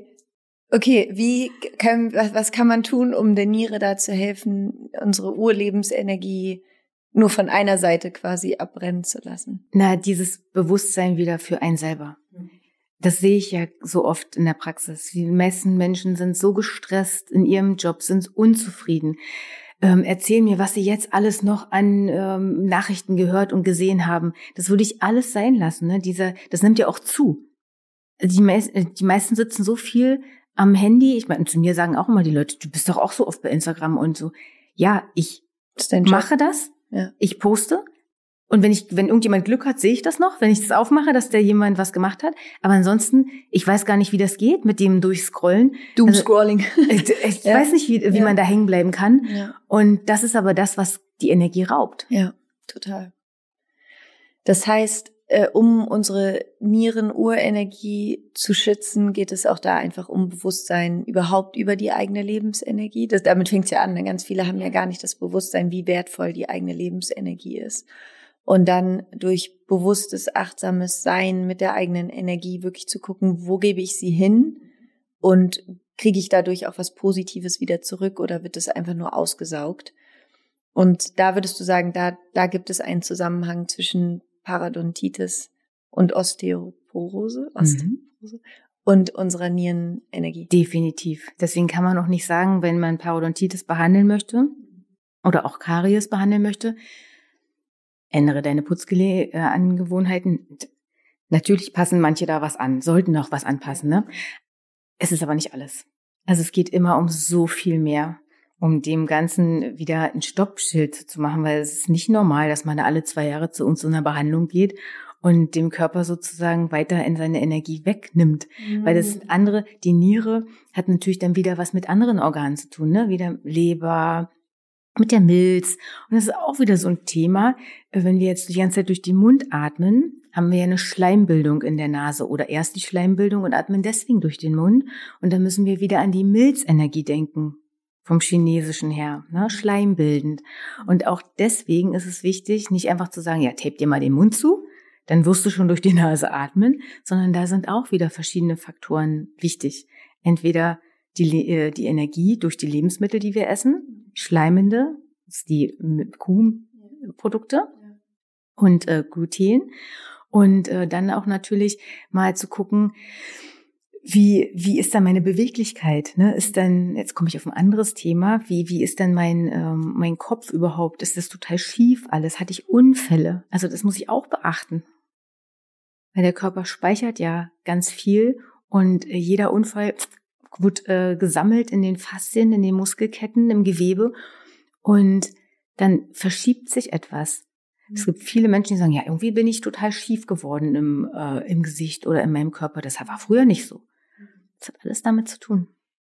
was kann man tun, um der Niere da zu helfen, unsere Urlebensenergie nur von einer Seite quasi abbrennen zu lassen? Dieses Bewusstsein wieder für einen selber. Das sehe ich ja so oft in der Praxis. Die meisten Menschen sind so gestresst in ihrem Job, sind unzufrieden. Erzählen mir, was sie jetzt alles noch an Nachrichten gehört und gesehen haben. Das würde ich alles sein lassen. Ne? Das nimmt ja auch zu. Die meisten sitzen so viel am Handy. Ich meine, zu mir sagen auch immer die Leute, du bist doch auch so oft bei Instagram und so. Ja, ich mache das. Ja. Ich poste. Und wenn irgendjemand Glück hat, sehe ich das noch, wenn ich das aufmache, dass da jemand was gemacht hat. Aber ansonsten, ich weiß gar nicht, wie das geht mit dem Durchscrollen. Doomscrolling. Ich weiß nicht, wie man da hängen bleiben kann. Ja. Und das ist aber das, was die Energie raubt. Ja, total. Das heißt, um unsere Nieren-Urenergie zu schützen, geht es auch da einfach um Bewusstsein überhaupt über die eigene Lebensenergie. Damit fängt es ja an. Ganz viele haben ja gar nicht das Bewusstsein, wie wertvoll die eigene Lebensenergie ist. Und dann durch bewusstes, achtsames Sein mit der eigenen Energie wirklich zu gucken, wo gebe ich sie hin und kriege ich dadurch auch was Positives wieder zurück oder wird es einfach nur ausgesaugt? Und da würdest du sagen, da gibt es einen Zusammenhang zwischen Parodontitis und Osteoporose und unserer Nierenenergie. Definitiv. Deswegen kann man auch nicht sagen, wenn man Parodontitis behandeln möchte oder auch Karies behandeln möchte, ändere deine Putzangewohnheiten. Natürlich passen manche da was an, sollten auch was anpassen, ne? Es ist aber nicht alles. Also es geht immer um so viel mehr, um dem Ganzen wieder ein Stoppschild zu machen, weil es ist nicht normal, dass man alle 2 Jahre zu uns in einer Behandlung geht und dem Körper sozusagen weiter in seine Energie wegnimmt. Weil das andere, die Niere, hat natürlich dann wieder was mit anderen Organen zu tun, ne? Wieder Leber, mit der Milz. Und das ist auch wieder so ein Thema. Wenn wir jetzt die ganze Zeit durch den Mund atmen, haben wir ja eine Schleimbildung in der Nase oder erst die Schleimbildung und atmen deswegen durch den Mund. Und dann müssen wir wieder an die Milzenergie denken, vom Chinesischen her, ne? Schleimbildend. Und auch deswegen ist es wichtig, nicht einfach zu sagen, ja, tape dir mal den Mund zu, dann wirst du schon durch die Nase atmen, sondern da sind auch wieder verschiedene Faktoren wichtig. Entweder die Energie durch die Lebensmittel, die wir essen, schleimende, das ist die Kuhprodukte und Gluten. Und dann auch natürlich mal zu gucken, wie ist dann meine Beweglichkeit? Ne? Jetzt komme ich auf ein anderes Thema, wie ist dann mein Kopf überhaupt? Ist das total schief alles? Hatte ich Unfälle? Also das muss ich auch beachten. Weil der Körper speichert ja ganz viel und jeder Unfall wird gesammelt in den Faszien, in den Muskelketten, im Gewebe und dann verschiebt sich etwas. Es gibt viele Menschen, die sagen, ja, irgendwie bin ich total schief geworden im Gesicht oder in meinem Körper. Das war früher nicht so. Das hat alles damit zu tun.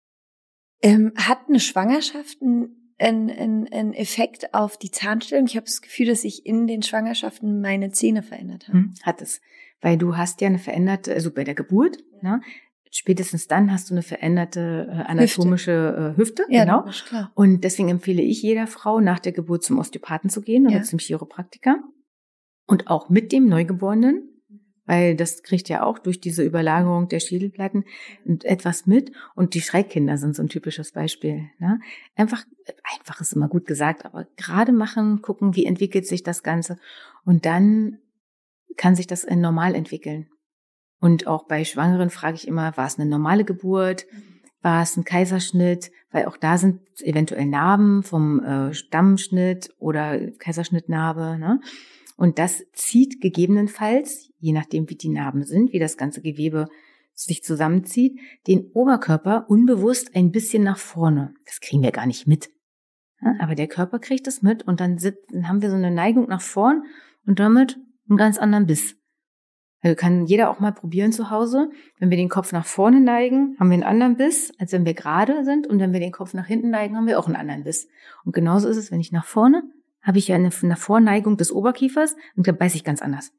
Hat eine Schwangerschaft einen Effekt auf die Zahnstellung? Ich habe das Gefühl, dass sich in den Schwangerschaften meine Zähne verändert haben. Hat es. Weil du hast ja eine veränderte, also bei der Geburt, ne? Spätestens dann hast du eine veränderte anatomische Hüfte. Ja, genau. Das ist klar. Und deswegen empfehle ich jeder Frau, nach der Geburt zum Osteopathen zu gehen oder zum Chiropraktiker. Und auch mit dem Neugeborenen, weil das kriegt ja auch durch diese Überlagerung der Schädelplatten etwas mit. Und die Schreckkinder sind so ein typisches Beispiel. Ne? Einfach ist immer gut gesagt, aber gerade machen, gucken, wie entwickelt sich das Ganze. Und dann kann sich das normal entwickeln. Und auch bei Schwangeren frage ich immer, war es eine normale Geburt? War es ein Kaiserschnitt? Weil auch da sind eventuell Narben vom Stammschnitt oder Kaiserschnittnarbe, ne? Und das zieht gegebenenfalls, je nachdem wie die Narben sind, wie das ganze Gewebe sich zusammenzieht, den Oberkörper unbewusst ein bisschen nach vorne. Das kriegen wir gar nicht mit. Ja, aber der Körper kriegt es mit und dann haben wir so eine Neigung nach vorn und damit einen ganz anderen Biss. Also kann jeder auch mal probieren zu Hause. Wenn wir den Kopf nach vorne neigen, haben wir einen anderen Biss, als wenn wir gerade sind. Und wenn wir den Kopf nach hinten neigen, haben wir auch einen anderen Biss. Und genauso ist es, wenn ich nach vorne, habe ich ja eine Vorneigung des Oberkiefers und da beiße ich ganz anders.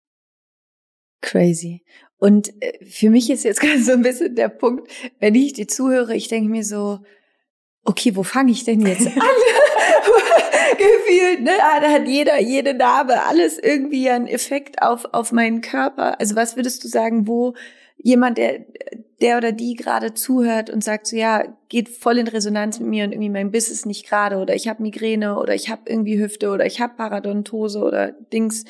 Crazy. Und für mich ist jetzt gerade so ein bisschen der Punkt, wenn ich dir zuhöre, ich denke mir so, okay, wo fange ich denn jetzt an? Gefühlt, ne? Da hat jede Narbe, alles irgendwie einen Effekt auf meinen Körper. Also was würdest du sagen, wo jemand, der oder die gerade zuhört und sagt so, ja, geht voll in Resonanz mit mir und irgendwie mein Biss ist nicht gerade oder ich habe Migräne oder ich habe irgendwie Hüfte oder ich habe Parodontose oder Dings.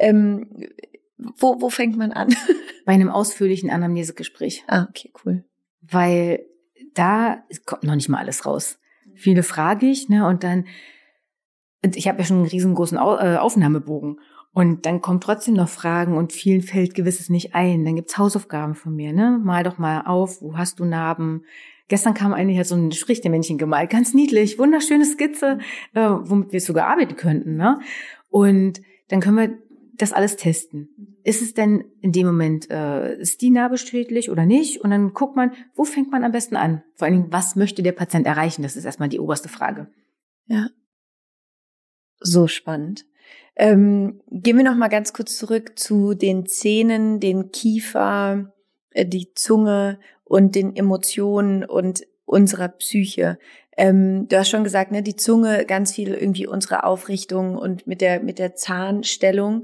Wo fängt man an? Bei einem ausführlichen Anamnesegespräch. Ah, okay, cool. Weil da kommt noch nicht mal alles raus. Viele frage ich, ne, und ich habe ja schon einen riesengroßen Aufnahmebogen. Und dann kommen trotzdem noch Fragen und vielen fällt Gewisses nicht ein. Dann gibt's Hausaufgaben von mir, ne? Mal doch mal auf, wo hast du Narben? Gestern kam eine, die hat so ein Strichmännchen gemalt, ganz niedlich, wunderschöne Skizze, womit wir sogar arbeiten könnten, ne? Und dann können wir das alles testen. Ist es denn in dem Moment, ist die Narbe schädlich oder nicht? Und dann guckt man, wo fängt man am besten an? Vor allen Dingen, was möchte der Patient erreichen? Das ist erstmal die oberste Frage. Ja. So spannend. Gehen wir noch mal ganz kurz zurück zu den Zähnen, den Kiefer, die Zunge und den Emotionen und unserer Psyche. Du hast schon gesagt, ne, die Zunge, ganz viel irgendwie unsere Aufrichtung und mit der Zahnstellung.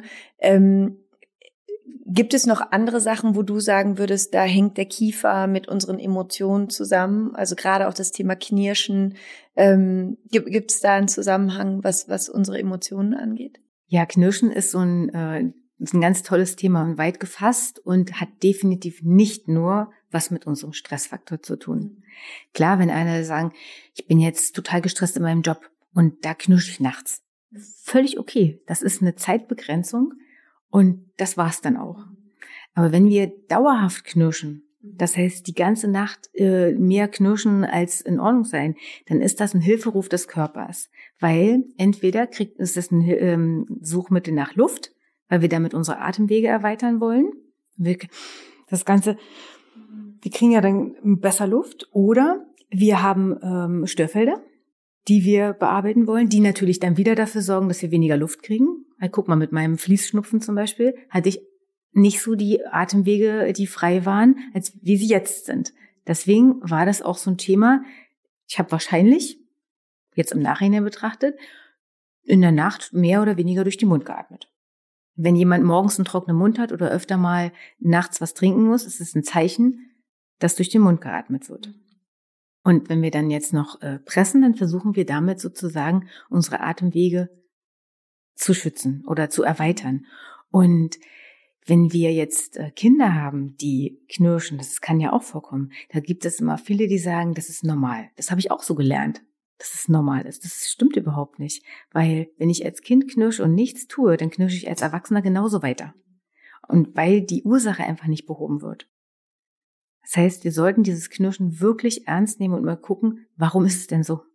Gibt es noch andere Sachen, wo du sagen würdest, da hängt der Kiefer mit unseren Emotionen zusammen? Also gerade auch das Thema Knirschen. Gibt es da einen Zusammenhang, was unsere Emotionen angeht? Ja, Knirschen ist ist ein ganz tolles Thema und weit gefasst und hat definitiv nicht nur was mit unserem Stressfaktor zu tun. Klar, wenn einer sagen, ich bin jetzt total gestresst in meinem Job und da knirsche ich nachts. Völlig okay. Das ist eine Zeitbegrenzung und das war's dann auch. Aber wenn wir dauerhaft knirschen, das heißt die ganze Nacht mehr knirschen als in Ordnung sein, dann ist das ein Hilferuf des Körpers. Weil entweder ist das ein Suchmittel nach Luft, weil wir damit unsere Atemwege erweitern wollen. Das Ganze, wir kriegen ja dann besser Luft. Oder wir haben Störfelder, die wir bearbeiten wollen, die natürlich dann wieder dafür sorgen, dass wir weniger Luft kriegen. Weil, guck mal, mit meinem Fließschnupfen zum Beispiel hatte ich nicht so die Atemwege, die frei waren, als wie sie jetzt sind. Deswegen war das auch so ein Thema. Ich habe wahrscheinlich, jetzt im Nachhinein betrachtet, in der Nacht mehr oder weniger durch den Mund geatmet. Wenn jemand morgens einen trockenen Mund hat oder öfter mal nachts was trinken muss, ist es ein Zeichen, dass durch den Mund geatmet wird. Und wenn wir dann jetzt noch pressen, dann versuchen wir damit sozusagen unsere Atemwege zu schützen oder zu erweitern. Und wenn wir jetzt Kinder haben, die knirschen, das kann ja auch vorkommen, da gibt es immer viele, die sagen, das ist normal. Das habe ich auch so gelernt, dass es normal ist. Das stimmt überhaupt nicht, weil wenn ich als Kind knirsche und nichts tue, dann knirsche ich als Erwachsener genauso weiter. Und weil die Ursache einfach nicht behoben wird. Das heißt, wir sollten dieses Knirschen wirklich ernst nehmen und mal gucken, warum ist es denn so?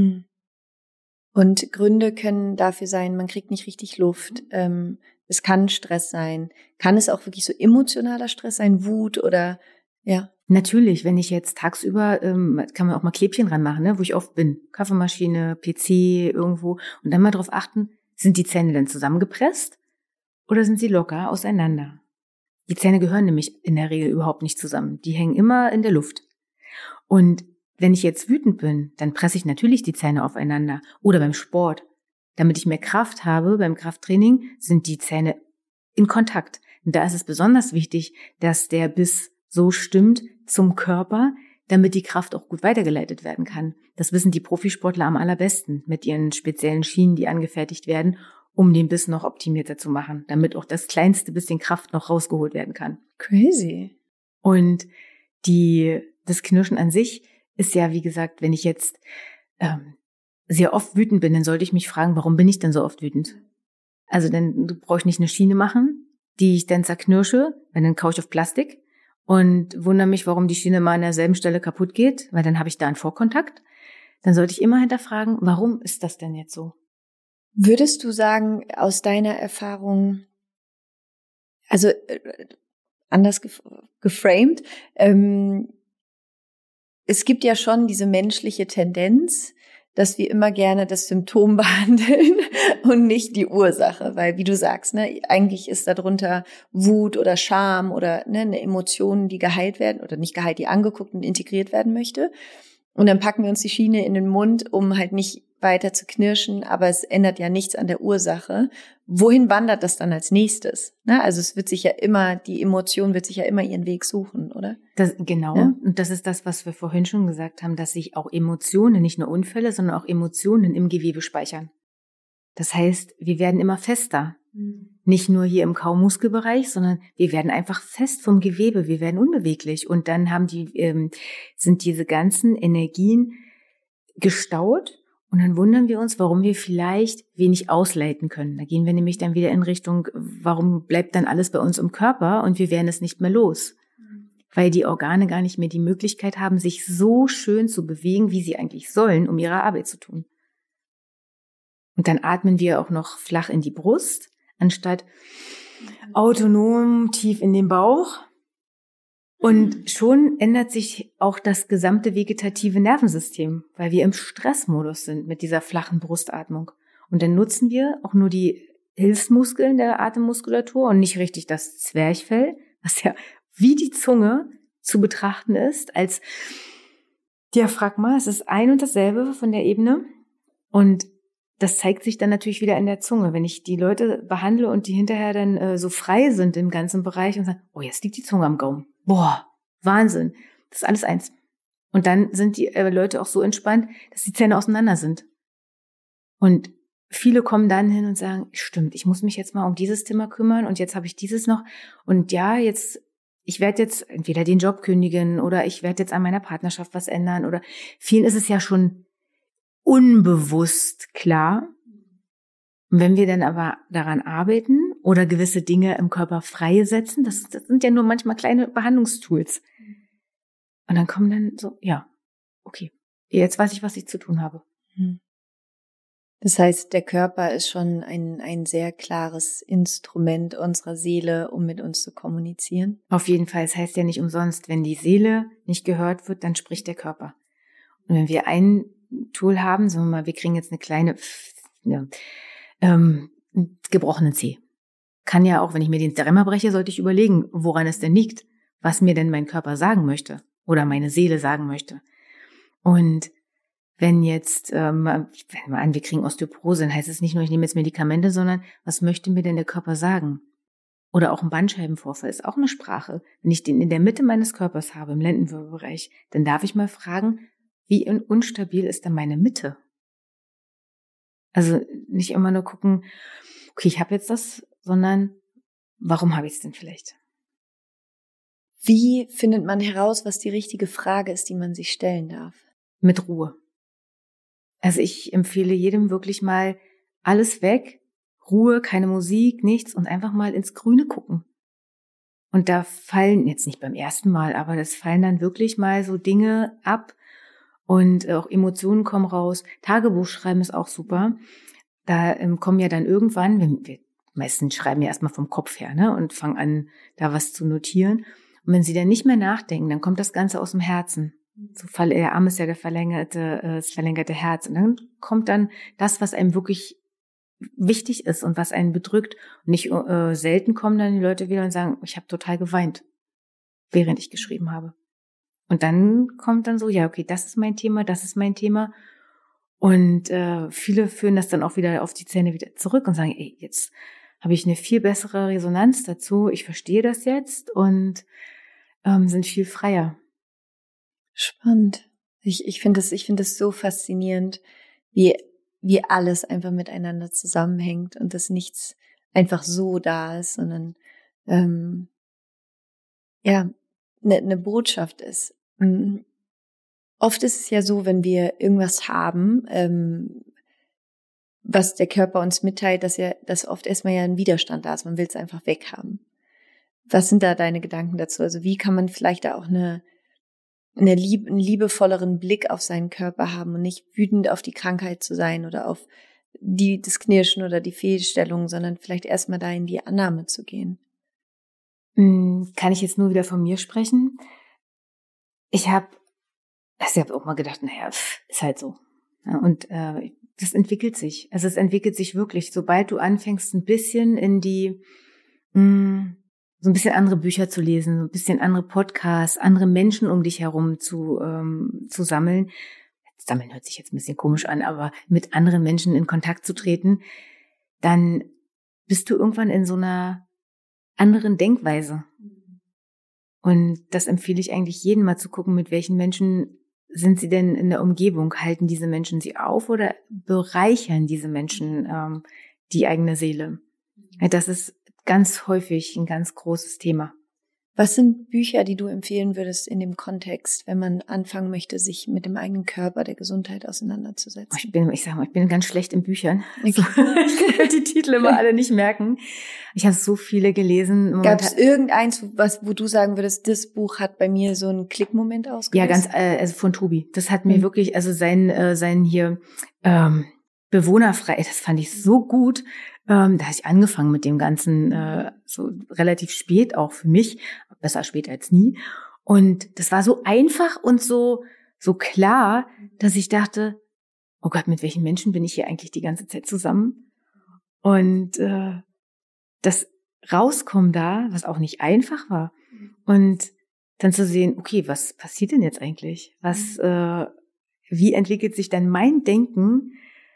Und Gründe können dafür sein, man kriegt nicht richtig Luft. Es kann Stress sein. Kann es auch wirklich so emotionaler Stress sein, Wut oder ja? Natürlich, wenn ich jetzt tagsüber, kann man auch mal Klebchen ranmachen, ne, wo ich oft bin. Kaffeemaschine, PC, irgendwo. Und dann mal drauf achten, sind die Zähne denn zusammengepresst oder sind sie locker auseinander? Die Zähne gehören nämlich in der Regel überhaupt nicht zusammen. Die hängen immer in der Luft. Und wenn ich jetzt wütend bin, dann presse ich natürlich die Zähne aufeinander. Oder beim Sport. Damit ich mehr Kraft habe, beim Krafttraining, sind die Zähne in Kontakt. Und da ist es besonders wichtig, dass der Biss so stimmt zum Körper, damit die Kraft auch gut weitergeleitet werden kann. Das wissen die Profisportler am allerbesten mit ihren speziellen Schienen, die angefertigt werden, um den Biss noch optimierter zu machen, damit auch das kleinste bisschen Kraft noch rausgeholt werden kann. Crazy. Und das Knirschen an sich ist ja, wie gesagt, wenn ich jetzt sehr oft wütend bin, dann sollte ich mich fragen, warum bin ich denn so oft wütend? Also dann brauche ich nicht eine Schiene machen, die ich dann zerknirsche, weil dann kaue ich auf Plastik und wundere mich, warum die Schiene mal an derselben Stelle kaputt geht, weil dann habe ich da einen Vorkontakt. Dann sollte ich immer hinterfragen, warum ist das denn jetzt so? Würdest du sagen, aus deiner Erfahrung, also anders geframed, es gibt ja schon diese menschliche Tendenz, dass wir immer gerne das Symptom behandeln und nicht die Ursache, weil wie du sagst, ne, eigentlich ist darunter Wut oder Scham oder ne, eine Emotion, die geheilt werden oder nicht geheilt, die angeguckt und integriert werden möchte. Und dann packen wir uns die Schiene in den Mund, um halt nicht weiter zu knirschen, aber es ändert ja nichts an der Ursache. Wohin wandert das dann als nächstes? Ne? Also es wird sich ja immer, die Emotion wird sich ja immer ihren Weg suchen, oder? Genau. Ja? Und das ist das, was wir vorhin schon gesagt haben, dass sich auch Emotionen, nicht nur Unfälle, sondern auch Emotionen im Gewebe speichern. Das heißt, wir werden immer fester. Nicht nur hier im Kaumuskelbereich, sondern wir werden einfach fest vom Gewebe. Wir werden unbeweglich. Und dann sind diese ganzen Energien gestaut. Und dann wundern wir uns, warum wir vielleicht wenig ausleiten können. Da gehen wir nämlich dann wieder in Richtung, warum bleibt dann alles bei uns im Körper und wir werden es nicht mehr los? Weil die Organe gar nicht mehr die Möglichkeit haben, sich so schön zu bewegen, wie sie eigentlich sollen, um ihre Arbeit zu tun. Und dann atmen wir auch noch flach in die Brust, anstatt autonom tief in den Bauch. Und schon ändert sich auch das gesamte vegetative Nervensystem, weil wir im Stressmodus sind mit dieser flachen Brustatmung. Und dann nutzen wir auch nur die Hilfsmuskeln der Atemmuskulatur und nicht richtig das Zwerchfell, was ja wie die Zunge zu betrachten ist, als Diaphragma. Es ist ein und dasselbe von der Ebene. Und das zeigt sich dann natürlich wieder in der Zunge, wenn ich die Leute behandle und die hinterher dann so frei sind im ganzen Bereich und sagen, oh, jetzt liegt die Zunge am Gaumen. Boah, Wahnsinn. Das ist alles eins. Und dann sind die Leute auch so entspannt, dass die Zähne auseinander sind. Und viele kommen dann hin und sagen, stimmt, ich muss mich jetzt mal um dieses Thema kümmern und jetzt habe ich dieses noch. Und ja, ich werde jetzt entweder den Job kündigen oder ich werde jetzt an meiner Partnerschaft was ändern oder vielen ist es ja schon unbewusst klar. Und wenn wir dann aber daran arbeiten oder gewisse Dinge im Körper freisetzen, das sind ja nur manchmal kleine Behandlungstools. Und dann kommen dann so, ja, okay, jetzt weiß ich, was ich zu tun habe. Das heißt, der Körper ist schon ein sehr klares Instrument unserer Seele, um mit uns zu kommunizieren. Auf jeden Fall, es heißt ja nicht umsonst, wenn die Seele nicht gehört wird, dann spricht der Körper. Und wenn wir ein Tool haben, sagen wir mal, wir kriegen jetzt eine kleine gebrochenen Zeh. Kann ja auch, wenn ich mir den Remmel breche, sollte ich überlegen, woran es denn liegt, was mir denn mein Körper sagen möchte oder meine Seele sagen möchte. Und wenn jetzt, wenn wir an, wir kriegen Osteoporose, dann heißt es nicht nur, ich nehme jetzt Medikamente, sondern was möchte mir denn der Körper sagen? Oder auch ein Bandscheibenvorfall ist auch eine Sprache. Wenn ich den in der Mitte meines Körpers habe, im Lendenwirbelbereich, dann darf ich mal fragen, wie unstabil ist denn meine Mitte? Also nicht immer nur gucken, okay, ich habe jetzt das, sondern warum habe ich es denn vielleicht? Wie findet man heraus, was die richtige Frage ist, die man sich stellen darf? Mit Ruhe. Also ich empfehle jedem wirklich mal alles weg, Ruhe, keine Musik, nichts und einfach mal ins Grüne gucken. Und da fallen, jetzt nicht beim ersten Mal, aber das fallen dann wirklich mal so Dinge ab und auch Emotionen kommen raus. Tagebuch schreiben ist auch super. Da kommen ja dann irgendwann, wir meistens schreiben ja erstmal vom Kopf her, ne, und fangen an, da was zu notieren. Und wenn sie dann nicht mehr nachdenken, dann kommt das Ganze aus dem Herzen. So, der Arm ist ja das verlängerte Herz. Und dann kommt dann das, was einem wirklich wichtig ist und was einen bedrückt. Und nicht selten kommen dann die Leute wieder und sagen, ich habe total geweint, während ich geschrieben habe. Und dann kommt dann so, ja, okay, das ist mein Thema, das ist mein Thema. Und viele führen das dann auch wieder auf die Zähne wieder zurück und sagen, ey, jetzt habe ich eine viel bessere Resonanz dazu, ich verstehe das jetzt und sind viel freier. Spannend. Ich finde das so faszinierend, wie alles einfach miteinander zusammenhängt und dass nichts einfach so da ist, sondern eine Botschaft ist. Oft ist es ja so, wenn wir irgendwas haben, was der Körper uns mitteilt, dass oft erstmal ja ein Widerstand da ist. Man will es einfach weghaben. Was sind da deine Gedanken dazu? Also wie kann man vielleicht da auch einen liebevolleren Blick auf seinen Körper haben und nicht wütend auf die Krankheit zu sein oder auf das Knirschen oder die Fehlstellung, sondern vielleicht erstmal da in die Annahme zu gehen? Kann ich jetzt nur wieder von mir sprechen? Ich habe auch mal gedacht, ist halt so. Ja, und das entwickelt sich. Also es entwickelt sich wirklich. Sobald du anfängst, ein bisschen in die, so ein bisschen andere Bücher zu lesen, so ein bisschen andere Podcasts, andere Menschen um dich herum zu sammeln. Sammeln hört sich jetzt ein bisschen komisch an, aber mit anderen Menschen in Kontakt zu treten, dann bist du irgendwann in so einer anderen Denkweise. Und das empfehle ich eigentlich jedem mal zu gucken, mit welchen Menschen sind sie denn in der Umgebung? Halten diese Menschen sie auf oder bereichern diese Menschen die eigene Seele? Das ist ganz häufig ein ganz großes Thema. Was sind Bücher, die du empfehlen würdest in dem Kontext, wenn man anfangen möchte, sich mit dem eigenen Körper, der Gesundheit auseinanderzusetzen? Ich bin ganz schlecht in Büchern. Okay. Ich kann die Titel immer alle nicht merken. Ich habe so viele gelesen. Gab es irgendeins, wo du sagen würdest, das Buch hat bei mir so einen Klickmoment ausgelöst? Ja, also von Tobi. Das hat mir wirklich, also sein hier bewohnerfrei, das fand ich so gut. Da habe ich angefangen mit dem Ganzen so relativ spät, auch für mich, besser spät als nie. Und das war so einfach und so klar, dass ich dachte, oh Gott, mit welchen Menschen bin ich hier eigentlich die ganze Zeit zusammen? Und das Rauskommen da, was auch nicht einfach war. Und dann zu sehen, okay, was passiert denn jetzt eigentlich? Wie entwickelt sich denn mein Denken?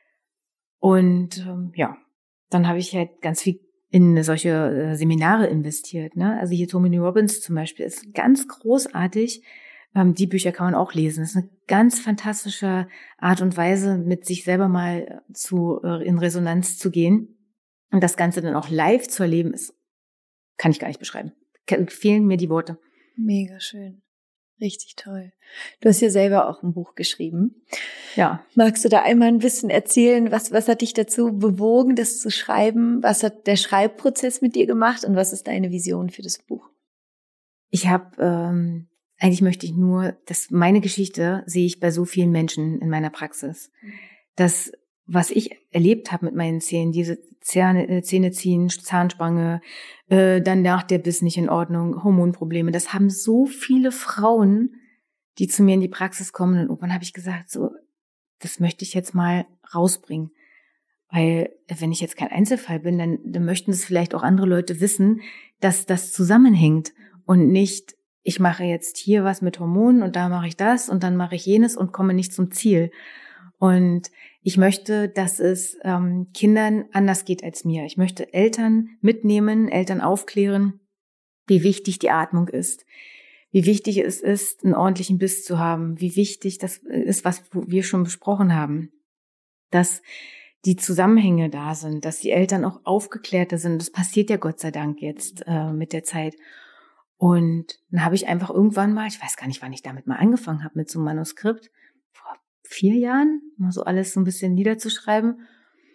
Und dann habe ich halt ganz viel in solche Seminare investiert. Ne? Also hier Tommy Robbins zum Beispiel ist ganz großartig. Die Bücher kann man auch lesen. Das ist eine ganz fantastische Art und Weise, mit sich selber mal in Resonanz zu gehen. Und das Ganze dann auch live zu erleben, kann ich gar nicht beschreiben. Fehlen mir die Worte. Mega schön. Richtig toll. Du hast ja selber auch ein Buch geschrieben. Ja. Magst du da einmal ein bisschen erzählen, was hat dich dazu bewogen, das zu schreiben? Was hat der Schreibprozess mit dir gemacht und was ist deine Vision für das Buch? Ich habe, eigentlich möchte ich nur, dass meine Geschichte sehe ich bei so vielen Menschen in meiner Praxis. Das, was ich erlebt habe mit meinen Zähnen, diese Zähne ziehen, Zahnspange, dann nach der Biss nicht in Ordnung, Hormonprobleme, das haben so viele Frauen, die zu mir in die Praxis kommen. Und irgendwann habe ich gesagt, so, das möchte ich jetzt mal rausbringen. Weil wenn ich jetzt kein Einzelfall bin, dann möchten es vielleicht auch andere Leute wissen, dass das zusammenhängt und nicht, ich mache jetzt hier was mit Hormonen und da mache ich das und dann mache ich jenes und komme nicht zum Ziel. Und ich möchte, dass es Kindern anders geht als mir. Ich möchte Eltern mitnehmen, Eltern aufklären, wie wichtig die Atmung ist, wie wichtig es ist, einen ordentlichen Biss zu haben, wie wichtig das ist, was wir schon besprochen haben, dass die Zusammenhänge da sind, dass die Eltern auch aufgeklärter sind. Das passiert ja Gott sei Dank jetzt mit der Zeit. Und dann habe ich einfach irgendwann mal, ich weiß gar nicht, wann ich damit mal angefangen habe mit so einem Manuskript, vor 4 Jahren, mal so alles so ein bisschen niederzuschreiben.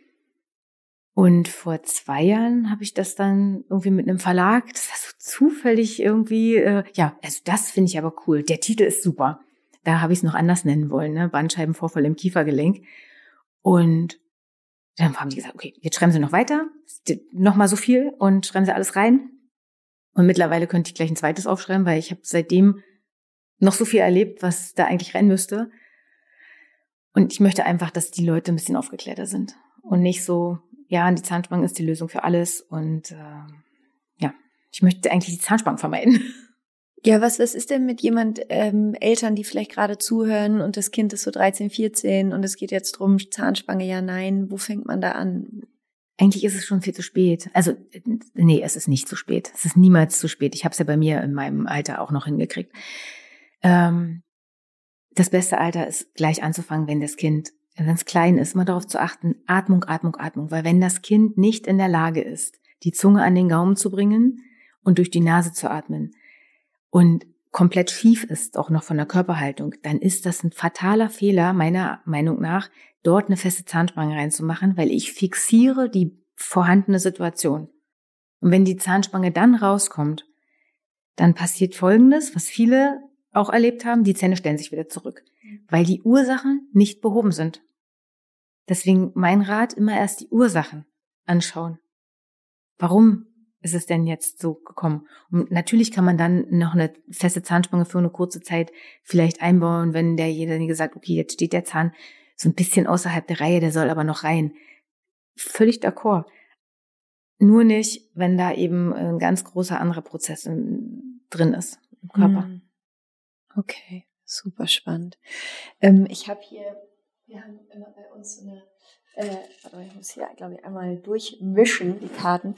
Und vor 2 Jahren habe ich das dann irgendwie mit einem Verlag, das war so zufällig irgendwie, also das finde ich aber cool. Der Titel ist super. Da habe ich es noch anders nennen wollen, ne? Bandscheibenvorfall im Kiefergelenk. Und dann haben die gesagt, okay, jetzt schreiben Sie noch weiter, noch mal so viel und schreiben Sie alles rein. Und mittlerweile könnte ich gleich ein zweites aufschreiben, weil ich habe seitdem noch so viel erlebt, was da eigentlich rein müsste. Und ich möchte einfach, dass die Leute ein bisschen aufgeklärter sind und nicht so, ja, die Zahnspange ist die Lösung für alles und ich möchte eigentlich die Zahnspangen vermeiden. Ja, was ist denn mit Eltern, die vielleicht gerade zuhören und das Kind ist so 13, 14 und es geht jetzt drum, Zahnspange, ja, nein, wo fängt man da an? Eigentlich ist es schon viel zu spät. Also, nee, es ist nicht zu spät. Es ist niemals zu spät. Ich habe es ja bei mir in meinem Alter auch noch hingekriegt. Das beste Alter ist, gleich anzufangen, wenn es klein ist, mal darauf zu achten, Atmung, Atmung, Atmung. Weil wenn das Kind nicht in der Lage ist, die Zunge an den Gaumen zu bringen und durch die Nase zu atmen und komplett schief ist, auch noch von der Körperhaltung, dann ist das ein fataler Fehler, meiner Meinung nach, dort eine feste Zahnspange reinzumachen, weil ich fixiere die vorhandene Situation. Und wenn die Zahnspange dann rauskommt, dann passiert Folgendes, was viele auch erlebt haben, die Zähne stellen sich wieder zurück, weil die Ursachen nicht behoben sind. Deswegen mein Rat, immer erst die Ursachen anschauen. Warum ist es denn jetzt so gekommen? Und natürlich kann man dann noch eine feste Zahnspange für eine kurze Zeit vielleicht einbauen, wenn derjenige sagt, okay, jetzt steht der Zahn so ein bisschen außerhalb der Reihe, der soll aber noch rein. Völlig d'accord. Nur nicht, wenn da eben ein ganz großer anderer Prozess drin ist im Körper. Okay, super spannend. Ich habe hier, wir haben immer bei uns so eine, ich muss hier, glaube ich, einmal durchmischen, die Karten.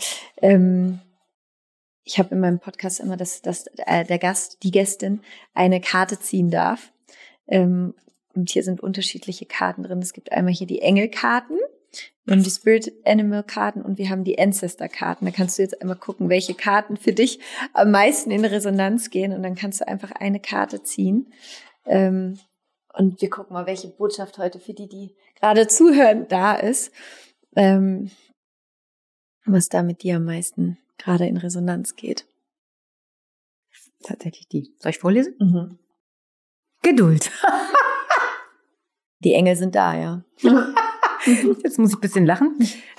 Ich habe in meinem Podcast immer, dass der Gast, die Gästin eine Karte ziehen darf. Und hier sind unterschiedliche Karten drin. Es gibt einmal hier die Engelkarten, wir haben die Spirit Animal Karten und wir haben die Ancestor Karten. Da kannst du jetzt einmal gucken, welche Karten für dich am meisten in Resonanz gehen und dann kannst du einfach eine Karte ziehen. Und wir gucken mal, welche Botschaft heute für die gerade zuhören, da ist. Was da mit dir am meisten gerade in Resonanz geht. Tatsächlich die. Soll ich vorlesen? Mhm. Geduld. Die Engel sind da, ja. Jetzt muss ich ein bisschen lachen.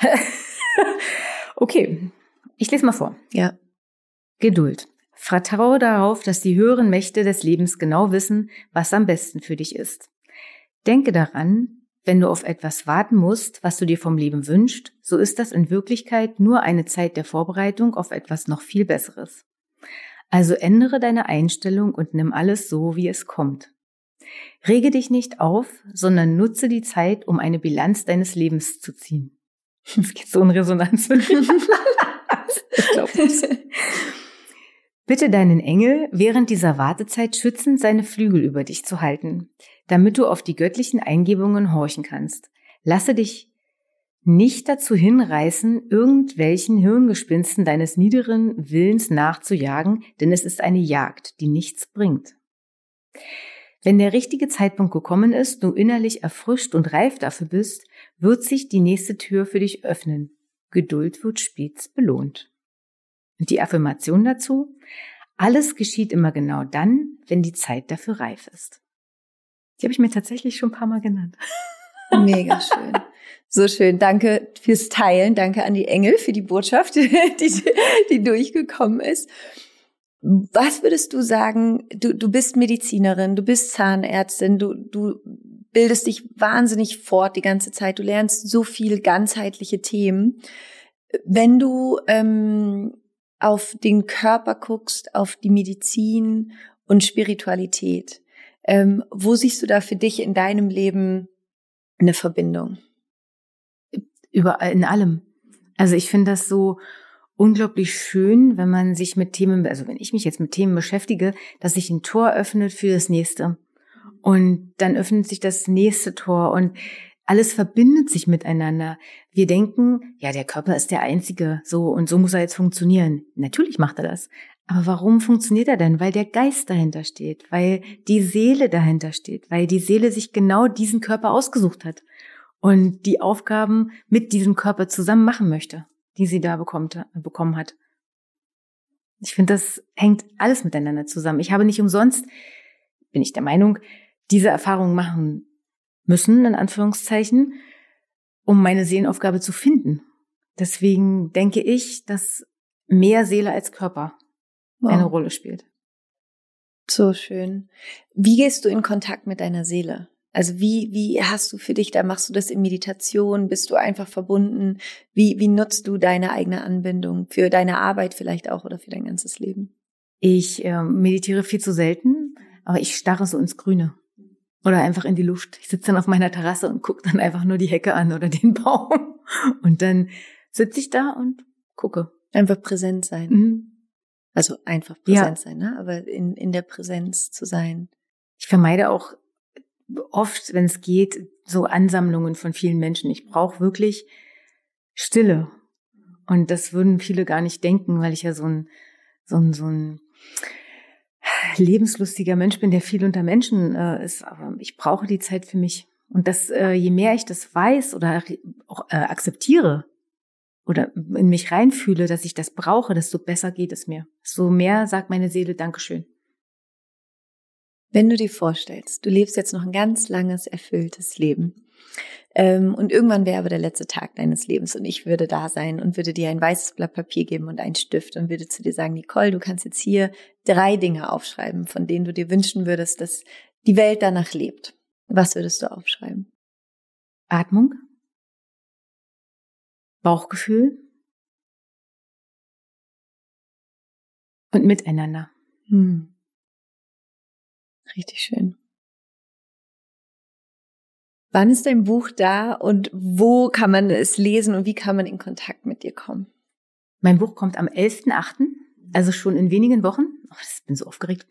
Okay, ich lese mal vor. Ja. Geduld. Vertraue darauf, dass die höheren Mächte des Lebens genau wissen, was am besten für dich ist. Denke daran, wenn du auf etwas warten musst, was du dir vom Leben wünschst, so ist das in Wirklichkeit nur eine Zeit der Vorbereitung auf etwas noch viel Besseres. Also ändere deine Einstellung und nimm alles so, wie es kommt. Rege dich nicht auf, sondern nutze die Zeit, um eine Bilanz deines Lebens zu ziehen. Das geht so in Resonanz mit mir. Ich glaube nicht. Bitte deinen Engel, während dieser Wartezeit schützend seine Flügel über dich zu halten, damit du auf die göttlichen Eingebungen horchen kannst. Lasse dich nicht dazu hinreißen, irgendwelchen Hirngespinsten deines niederen Willens nachzujagen, denn es ist eine Jagd, die nichts bringt. Wenn der richtige Zeitpunkt gekommen ist, du innerlich erfrischt und reif dafür bist, wird sich die nächste Tür für dich öffnen. Geduld wird stets belohnt. Und die Affirmation dazu: Alles geschieht immer genau dann, wenn die Zeit dafür reif ist. Die habe ich mir tatsächlich schon ein paar Mal genannt. Mega schön. So schön. Danke fürs Teilen. Danke an die Engel für die Botschaft, die durchgekommen ist. Was würdest du sagen, du bist Medizinerin, du bist Zahnärztin, du bildest dich wahnsinnig fort die ganze Zeit, du lernst so viel ganzheitliche Themen. Wenn du auf den Körper guckst, auf die Medizin und Spiritualität, wo siehst du da für dich in deinem Leben eine Verbindung? Überall, in allem. Also ich finde das so unglaublich schön, wenn man sich mit Themen, also wenn ich mich jetzt mit Themen beschäftige, dass sich ein Tor öffnet für das nächste. Und dann öffnet sich das nächste Tor und alles verbindet sich miteinander. Wir denken, ja, der Körper ist der einzige, so und so muss er jetzt funktionieren. Natürlich macht er das. Aber warum funktioniert er denn? Weil der Geist dahinter steht, weil die Seele dahinter steht, weil die Seele sich genau diesen Körper ausgesucht hat und die Aufgaben mit diesem Körper zusammen machen möchte, die sie da bekommen hat. Ich finde, das hängt alles miteinander zusammen. Ich habe nicht umsonst, bin ich der Meinung, diese Erfahrung machen müssen, in Anführungszeichen, um meine Seelenaufgabe zu finden. Deswegen denke ich, dass mehr Seele als Körper eine Rolle spielt. So schön. Wie gehst du in Kontakt mit deiner Seele? Also wie hast du für dich, da machst du das in Meditation, bist du einfach verbunden? Wie nutzt du deine eigene Anbindung für deine Arbeit vielleicht auch oder für dein ganzes Leben? Ich meditiere viel zu selten, aber ich starre so ins Grüne oder einfach in die Luft. Ich sitze dann auf meiner Terrasse und gucke dann einfach nur die Hecke an oder den Baum und dann sitze ich da und gucke. Einfach präsent sein. Mhm. Also einfach präsent sein, ne? Aber in der Präsenz zu sein. Ich vermeide auch oft, wenn es geht, so Ansammlungen von vielen Menschen. Ich brauche wirklich Stille. Und das würden viele gar nicht denken, weil ich ja so ein lebenslustiger Mensch bin, der viel unter Menschen ist, aber ich brauche die Zeit für mich. Und das, je mehr ich das weiß oder auch akzeptiere oder in mich reinfühle, dass ich das brauche, desto besser geht es mir. So mehr sagt meine Seele Dankeschön. Wenn du dir vorstellst, du lebst jetzt noch ein ganz langes, erfülltes Leben und irgendwann wäre aber der letzte Tag deines Lebens und ich würde da sein und würde dir ein weißes Blatt Papier geben und einen Stift und würde zu dir sagen, Nicole, du kannst jetzt hier 3 Dinge aufschreiben, von denen du dir wünschen würdest, dass die Welt danach lebt. Was würdest du aufschreiben? Atmung, Bauchgefühl und Miteinander. Richtig schön. Wann ist dein Buch da und wo kann man es lesen und wie kann man in Kontakt mit dir kommen? Mein Buch kommt am 11.8., also schon in wenigen Wochen. Oh, ich bin so aufgeregt.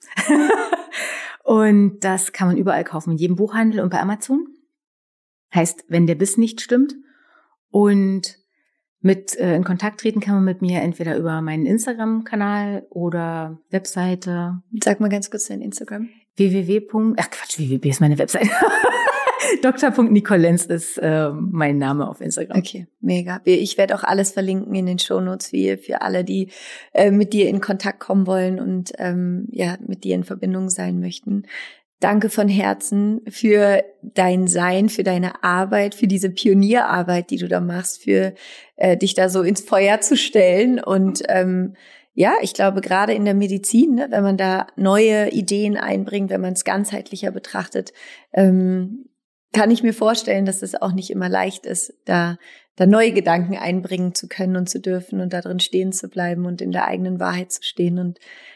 Und das kann man überall kaufen, in jedem Buchhandel und bei Amazon. Heißt, wenn der Biss nicht stimmt. Und mit in Kontakt treten kann man mit mir entweder über meinen Instagram-Kanal oder Webseite. Sag mal ganz kurz dein Instagram. www ist meine Webseite. Dr.Nicole ist mein Name auf Instagram. Okay, mega. Ich werde auch alles verlinken in den Shownotes für alle, die mit dir in Kontakt kommen wollen und mit dir in Verbindung sein möchten. Danke von Herzen für dein Sein, für deine Arbeit, für diese Pionierarbeit, die du da machst, für dich da so ins Feuer zu stellen. Und ich glaube, gerade in der Medizin, ne, wenn man da neue Ideen einbringt, wenn man es ganzheitlicher betrachtet, kann ich mir vorstellen, dass es auch nicht immer leicht ist, da neue Gedanken einbringen zu können und zu dürfen und da drin stehen zu bleiben und in der eigenen Wahrheit zu stehen und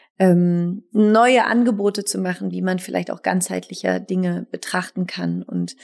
neue Angebote zu machen, wie man vielleicht auch ganzheitlicher Dinge betrachten kann. Und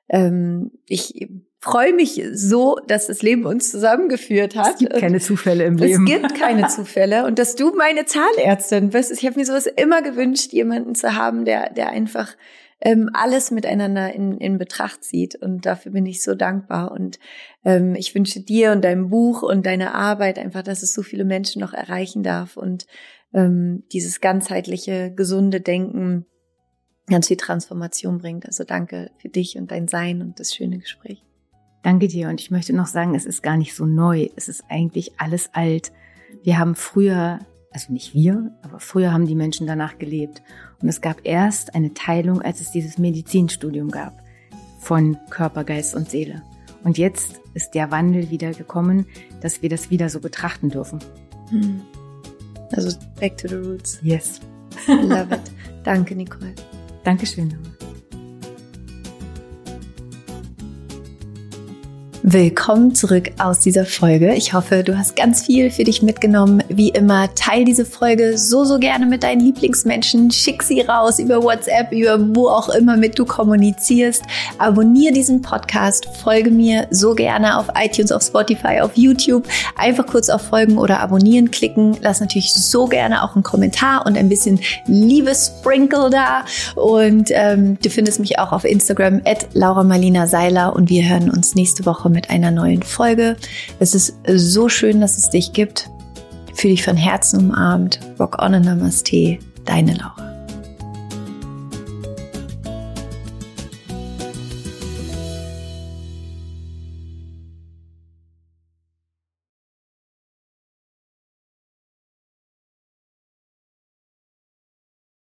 ich freue mich so, dass das Leben uns zusammengeführt hat. Es gibt keine Zufälle im Leben. Es gibt keine Zufälle. Und dass du meine Zahnärztin bist. Ich habe mir sowas immer gewünscht, jemanden zu haben, der einfach alles miteinander in Betracht zieht. Und dafür bin ich so dankbar. Und ich wünsche dir und deinem Buch und deiner Arbeit einfach, dass es so viele Menschen noch erreichen darf und dieses ganzheitliche, gesunde Denken ganz viel Transformation bringt. Also danke für dich und dein Sein und das schöne Gespräch. Danke dir. Und ich möchte noch sagen, es ist gar nicht so neu. Es ist eigentlich alles alt. Wir haben früher, also nicht wir, aber früher haben die Menschen danach gelebt. Und es gab erst eine Teilung, als es dieses Medizinstudium gab, von Körper, Geist und Seele. Und jetzt ist der Wandel wieder gekommen, dass wir das wieder so betrachten dürfen. Also back to the roots. Yes. Love it. Danke, Nicole. Dankeschön. Willkommen zurück aus dieser Folge. Ich hoffe, du hast ganz viel für dich mitgenommen. Wie immer, teil diese Folge so gerne mit deinen Lieblingsmenschen. Schick sie raus über WhatsApp, über wo auch immer mit du kommunizierst. Abonniere diesen Podcast, folge mir so gerne auf iTunes, auf Spotify, auf YouTube. Einfach kurz auf Folgen oder Abonnieren klicken. Lass natürlich so gerne auch einen Kommentar und ein bisschen Liebessprinkle da. Und du findest mich auch auf Instagram @LauraMarlina-Seiler und wir hören uns nächste Woche mit einer neuen Folge. Es ist so schön, dass es dich gibt. Fühl dich von Herzen umarmt. Rock on and Namaste. Deine Laura.